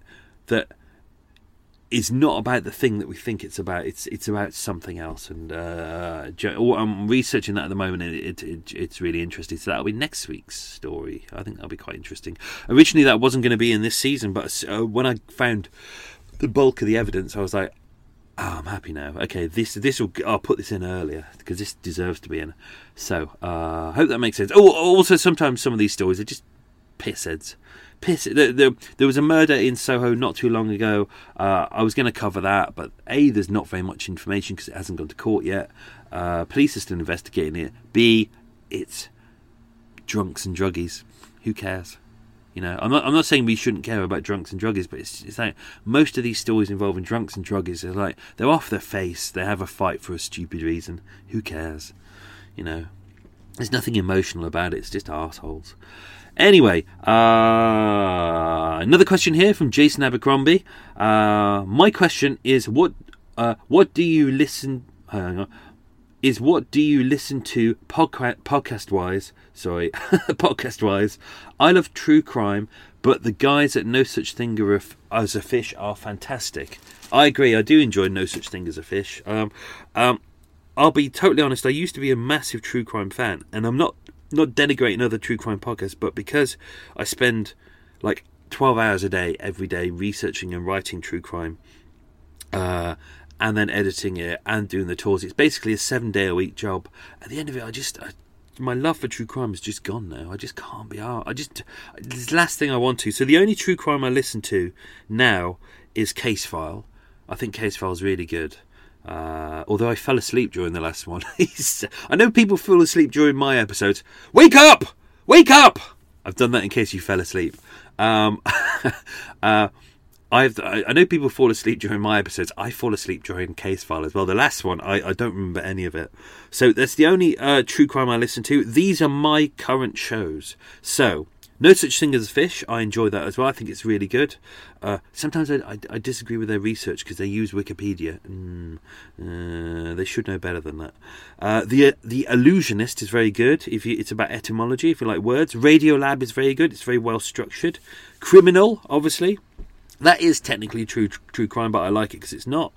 is not about the thing that we think it's about. It's about something else, and I'm researching that at the moment, and it's really interesting. So that'll be next week's story. I think that'll be quite interesting. Originally, that wasn't going to be in this season, but when I found the bulk of the evidence, I was like, Oh, I'm happy now. Okay, I'll put this in earlier because this deserves to be in. So, hope that makes sense. Oh, also sometimes some of these stories are just pissheads. There was a murder in Soho not too long ago. I was going to cover that, but A, there's not very much information because it hasn't gone to court yet. Police are still investigating it. B, it's drunks and druggies. Who cares? You know, I'm not saying we shouldn't care about drunks and druggies, but it's like most of these stories involving drunks and druggies are like they're off their face. They have a fight for a stupid reason. Who cares? You know, there's nothing emotional about it. It's just arseholes. Anyway, another question here from Jason Abercrombie. My question is, what do you listen? What do you listen to podcast wise? Sorry, podcast wise. I love true crime, but the guys at No Such Thing as a Fish are fantastic. I agree. I do enjoy No Such Thing as a Fish. I'll be totally honest. I used to be a massive true crime fan, and I'm not denigrating other true crime podcasts, but because I spend like 12 hours a day every day researching and writing true crime, and then editing it and doing the tours, it's basically a 7-day-a-week job. At the end of it, my love for true crime is just gone now. I just can't be out. It's the last thing I want to. So the only true crime I listen to now is Case File. I think Case File is really good. Although I fell asleep during the last one. I know people fall asleep during my episodes. Wake up! Wake up! I've done that in case you fell asleep. I know people fall asleep during my episodes. I fall asleep during Case File as well. The last one, I don't remember any of it. So that's the only true crime I listen to. These are my current shows. So, No Such Thing as a Fish, I enjoy that as well. I think it's really good. Sometimes I disagree with their research because they use Wikipedia. They should know better than that. The Illusionist is very good. It's about etymology, if you like words. Radiolab is very good. It's very well structured. Criminal, obviously. That is technically true crime, but I like it because it's not.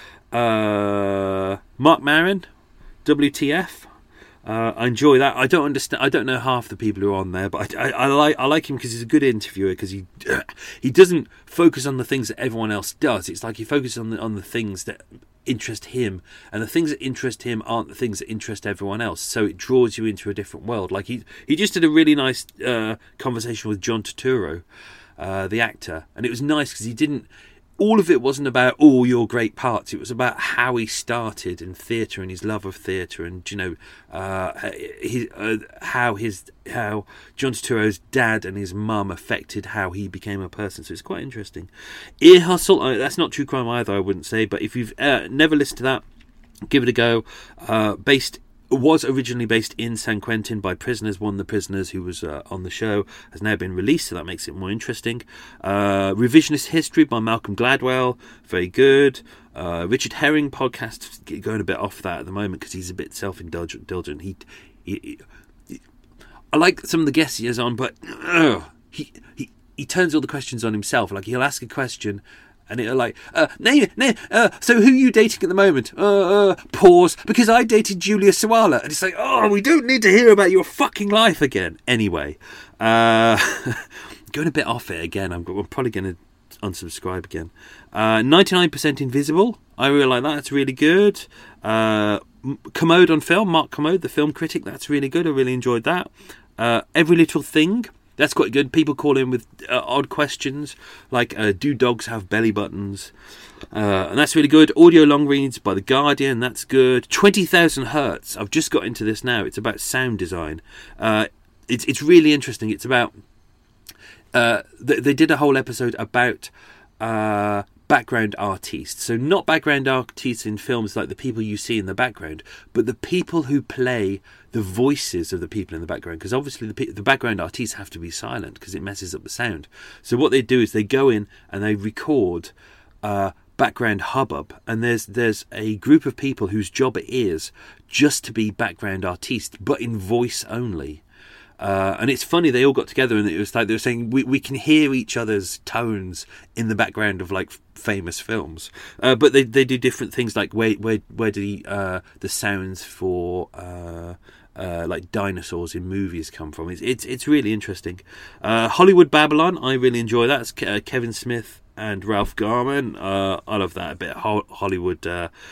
Mark Maron, WTF. I enjoy that. I don't understand. I don't know half the people who are on there, but I like him because he's a good interviewer. Because he doesn't focus on the things that everyone else does. It's like he focuses on the things that interest him, and the things that interest him aren't the things that interest everyone else. So it draws you into a different world. Like he just did a really nice conversation with John Turturro, the actor, and it was nice because he didn't. All of it wasn't about all your great parts. It was about how he started in theatre and his love of theatre, and how John Turturro's dad and his mum affected how he became a person. So it's quite interesting. Ear Hustle, that's not true crime either, I wouldn't say. But if you've never listened to that, give it a go. Was originally based in San Quentin by prisoners. One of the prisoners who was on the show has now been released, so that makes it more interesting. Revisionist History by Malcolm Gladwell, very good. Richard Herring podcast, going a bit off that at the moment because he's a bit self-indulgent. I like some of the guests he has on, but he turns all the questions on himself. Like he'll ask a question, and it'll like, so who are you dating at the moment? Pause, because I dated Julia Sawala. And it's like, we don't need to hear about your fucking life again. Anyway, going a bit off it again. I'm probably going to unsubscribe again. 99% Invisible. I really like that. It's really good. Commode on Film. Mark Commode, the film critic. That's really good. I really enjoyed that. Every Little Thing. That's quite good. People call in with odd questions like, do dogs have belly buttons? And that's really good. Audio long reads by The Guardian. That's good. 20,000 Hertz. I've just got into this now. It's about sound design. It's really interesting. It's about... they did a whole episode about background artists. So not background artists in films like the people you see in the background, but the people who play the voices of the people in the background, because obviously the background artists have to be silent because it messes up the sound. So what they do is they go in and they record background hubbub, and there's a group of people whose job it is just to be background artists, but in voice only. And it's funny, they all got together and it was like they were saying we can hear each other's tones in the background of like famous films, but they do different things like where do the sounds for like dinosaurs in movies come from. It's really interesting. Hollywood Babylon, I really enjoy that. It's Kevin Smith and Ralph Garman. I love that a bit. Hollywood.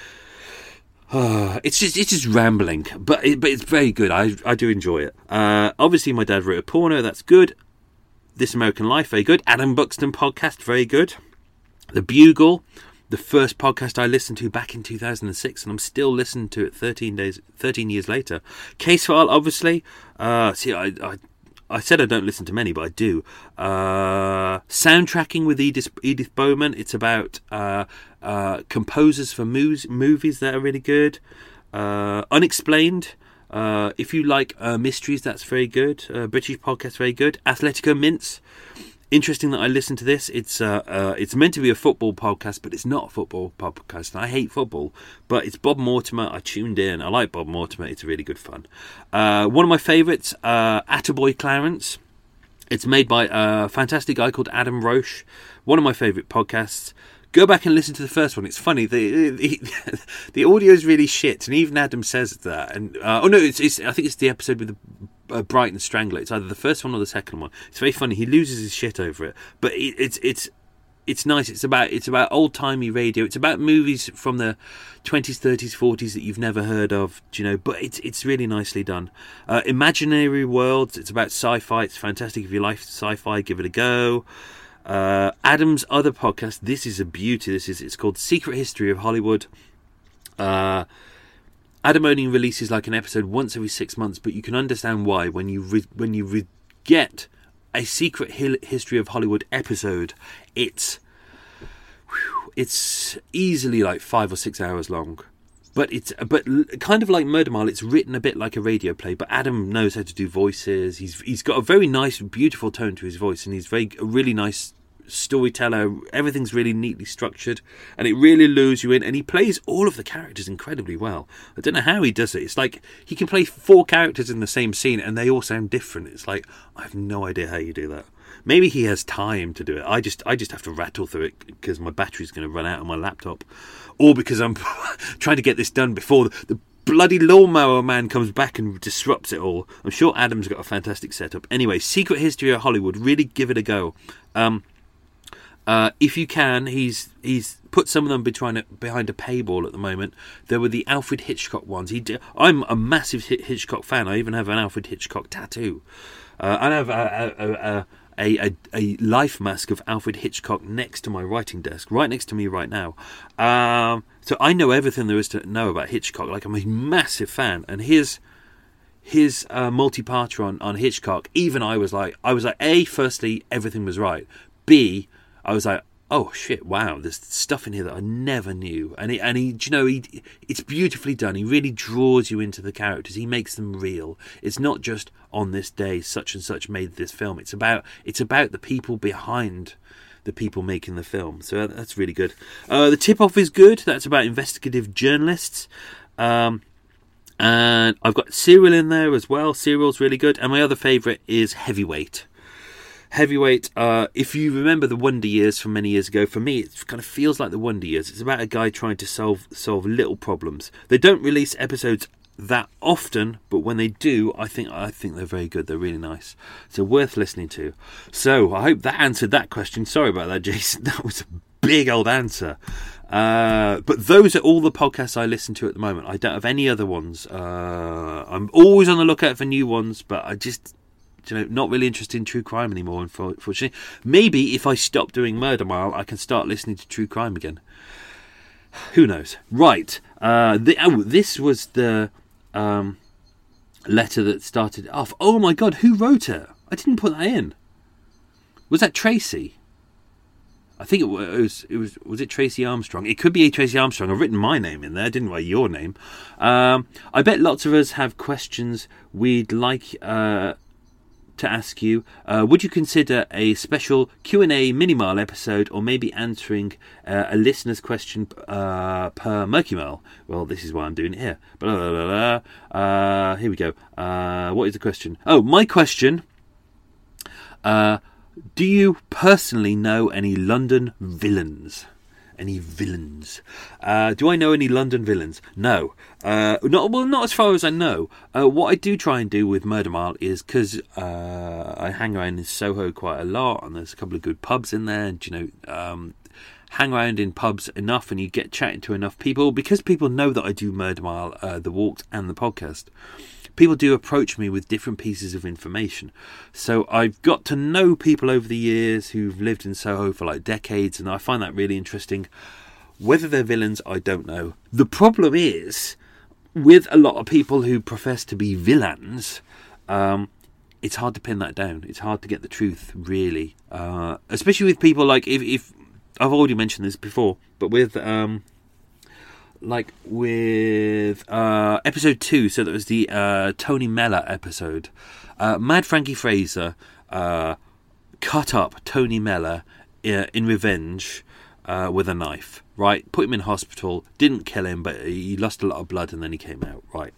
It's just rambling, but it's very good. I do enjoy it. Obviously, My Dad Wrote a Porno. That's good. This American Life, very good. Adam Buxton podcast, very good. The Bugle, the first podcast I listened to back in 2006, and I'm still listening to it 13 years later. Case File, obviously. See, I said I don't listen to many, but I do. Soundtracking with Edith Bowman. It's about composers for movies that are really good. Unexplained. If you like mysteries, that's very good. British podcast, very good. Athletico Mints. Interesting that I listened to this. It's meant to be a football podcast, but it's not a football podcast. And I hate football, but it's Bob Mortimer. I tuned in. I like Bob Mortimer. It's really good fun. One of my favourites, Attaboy Clarence. It's made by a fantastic guy called Adam Roche. One of my favourite podcasts. Go back and listen to the first one. It's funny. The audio is really shit, and even Adam says that. And I think it's the episode with the Brighton Strangler. It's either the first one or the second one. It's very funny. He loses his shit over it, but it's nice. It's about old timey radio. It's about movies from the 20s, 30s, 40s that you've never heard of. Do you know? But it's really nicely done. Imaginary Worlds. It's about sci-fi. It's fantastic. If you like sci-fi, give it a go. Adam's other podcast, this is a beauty. It's called Secret History of Hollywood. Adam only releases like an episode once every 6 months, but you can understand why when you get a Secret History of Hollywood episode. It's easily like 5 or 6 hours long. But kind of like Murder Mile, it's written a bit like a radio play. But Adam knows how to do voices. He's got a very nice, beautiful tone to his voice, and he's a really nice storyteller. Everything's really neatly structured, and it really lures you in. And he plays all of the characters incredibly well. I don't know how he does it. It's like he can play 4 characters in the same scene, and they all sound different. It's like I have no idea how you do that. Maybe he has time to do it. I just have to rattle through it because my battery's going to run out on my laptop. Or because I'm trying to get this done before the bloody lawnmower man comes back and disrupts it all. I'm sure Adam's got a fantastic setup. Anyway, Secret History of Hollywood. Really give it a go. If you can, he's put some of them behind a paywall at the moment. There were the Alfred Hitchcock ones. I'm a massive Hitchcock fan. I even have an Alfred Hitchcock tattoo. I have a life mask of Alfred Hitchcock next to my writing desk, right next to me right now. So I know everything there is to know about Hitchcock. Like, I'm a massive fan, and his multi-parter on Hitchcock. Even I was like, A, firstly, everything was right. B, I was like, oh shit, wow, there's stuff in here that I never knew. And it's beautifully done. He really draws you into the characters. He makes them real. It's not just on this day such and such made this film. It's about the people behind the people making the film. So that's really good. The Tip-Off is good. That's about investigative journalists. And I've got Serial in there as well. Serial's really good. And my other favourite is Heavyweight. Heavyweight, if you remember the Wonder Years from many years ago, for me it kind of feels like the Wonder Years. It's about a guy trying to solve little problems. They don't release episodes that often, but when they do, I think they're very good. They're really nice. So worth listening to. So I hope that answered that question. Sorry about that, Jason. That was a big old answer. But those are all the podcasts I listen to at the moment. I don't have any other ones. I'm always on the lookout for new ones, but I just... not really interested in true crime anymore, unfortunately. Maybe if I stop doing Murder Mile, I can start listening to true crime again. Who knows? Right. This was the letter that started off. Oh my God, who wrote it? I didn't put that in. Was that Tracy? I think it was. Was it Tracy Armstrong? It could be Tracy Armstrong. I've written my name in there. I didn't write your name. I bet lots of us have questions we'd like to ask you. Would you consider a special Q&A mini-mile episode, or maybe answering a listener's question per Murky Mile? Well, this is why I'm doing it here. Here we go. What is the question? Oh, my question. Do you personally know any London villains? Any villains? Do I know any London villains? No. Not as far as I know. What I do try and do with Murder Mile is, because I hang around in Soho quite a lot, and there's a couple of good pubs in there, and hang around in pubs enough and you get chatting to enough people, because people know that I do Murder Mile, the walks and the podcast. People do approach me with different pieces of information. So I've got to know people over the years who've lived in Soho for like decades, and I find that really interesting. Whether they're villains, I don't know. The problem is, with a lot of people who profess to be villains, it's hard to pin that down. It's hard to get the truth, really. Especially with people like, if I've already mentioned this before, but with episode 2, so that was the Tony Mellor episode. Mad Frankie Fraser cut up Tony Mellor in revenge with a knife, right? Put him in hospital, didn't kill him, but he lost a lot of blood and then he came out, right?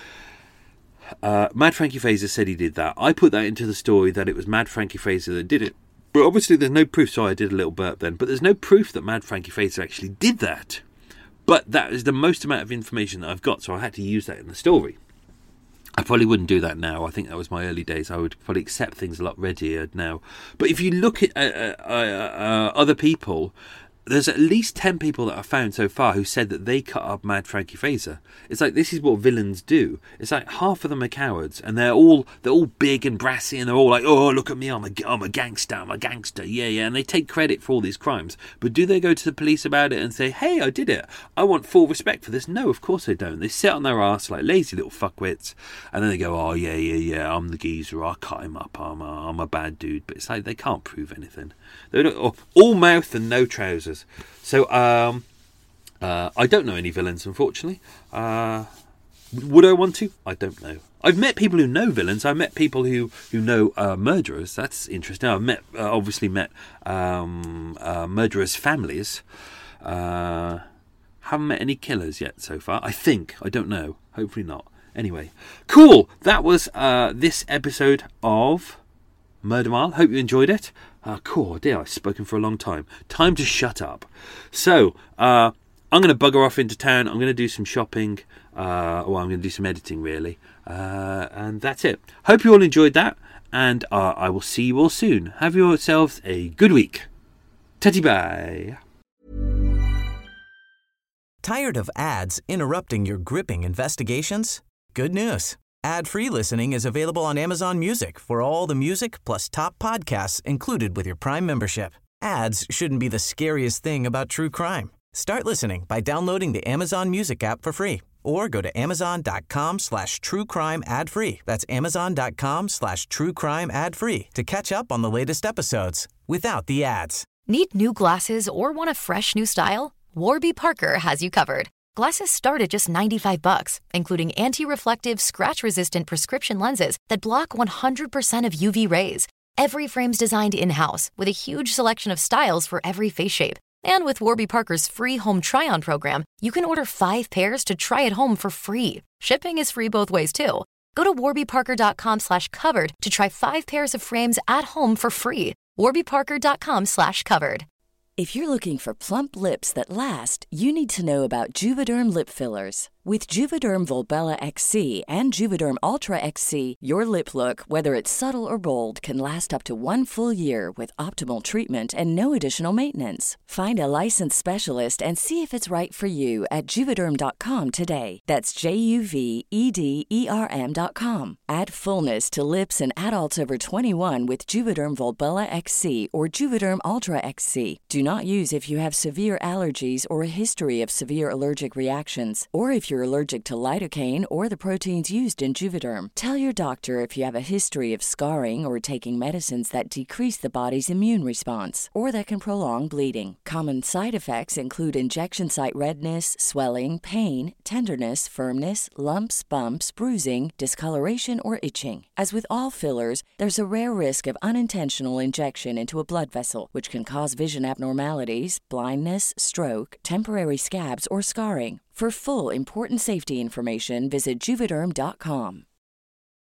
Mad Frankie Fraser said he did that. I put that into the story that it was Mad Frankie Fraser that did it. But obviously there's no proof, so I did a little burp then, but there's no proof that Mad Frankie Fraser actually did that. But that is the most amount of information that I've got, so I had to use that in the story. I probably wouldn't do that now. I think that was my early days. I would probably accept things a lot readier now. But if you look at other people, there's at least 10 people that I've found so far who said that they cut up Mad Frankie Fraser. It's like, this is what villains do. It's like half of them are cowards, and they're all big and brassy, and they're all like, oh, look at me, I'm a gangster, yeah, and they take credit for all these crimes. But do they go to the police about it and say, hey, I did it, I want full respect for this? No, of course they don't. They sit on their arse like lazy little fuckwits, and then they go, oh, yeah, I'm the geezer, I cut him up, I'm a bad dude. But it's like, they can't prove anything. They're all mouth and no trousers. So I don't know any villains, unfortunately. Would I want to? I don't know. I've met people who know villains. I've met people who know murderers. That's interesting. I've obviously met murderers' families. Haven't met any killers yet so far, I think. I don't know. Hopefully not. Anyway, cool. That was this episode of Murder Mile. Hope you enjoyed it. Cool, dear, I've spoken for a long time. Time to shut up. So, I'm going to bugger off into town. I'm going to do some shopping. I'm going to do some editing, really. And that's it. Hope you all enjoyed that. And I will see you all soon. Have yourselves a good week. Tatty bye. Tired of ads interrupting your gripping investigations? Good news. Ad-free listening is available on Amazon Music for all the music plus top podcasts included with your Prime membership. Ads shouldn't be the scariest thing about true crime. Start listening by downloading the Amazon Music app for free or go to amazon.com/truecrime ad-free. That's amazon.com/truecrime ad-free to catch up on the latest episodes without the ads. Need new glasses or want a fresh new style? Warby Parker has you covered. Glasses start at just $95, including anti-reflective, scratch-resistant prescription lenses that block 100% of UV rays. Every frame's designed in-house with a huge selection of styles for every face shape. And with Warby Parker's free home try-on program, you can order 5 pairs to try at home for free. Shipping is free both ways, too. Go to warbyparker.com/covered to try 5 pairs of frames at home for free. warbyparker.com/covered. If you're looking for plump lips that last, you need to know about Juvederm lip fillers. With Juvederm Volbella XC and Juvederm Ultra XC, your lip look, whether it's subtle or bold, can last up to 1 full year with optimal treatment and no additional maintenance. Find a licensed specialist and see if it's right for you at Juvederm.com today. That's JUVEDERM.com. Add fullness to lips in adults over 21 with Juvederm Volbella XC or Juvederm Ultra XC. Do not use if you have severe allergies or a history of severe allergic reactions, or if you're allergic to lidocaine or the proteins used in Juvederm. Tell your doctor if you have a history of scarring or taking medicines that decrease the body's immune response or that can prolong bleeding. Common side effects include injection site redness, swelling, pain, tenderness, firmness, lumps, bumps, bruising, discoloration, or itching. As with all fillers, there's a rare risk of unintentional injection into a blood vessel, which can cause vision abnormalities, blindness, stroke, temporary scabs, or scarring. For full important safety information, visit Juvederm.com.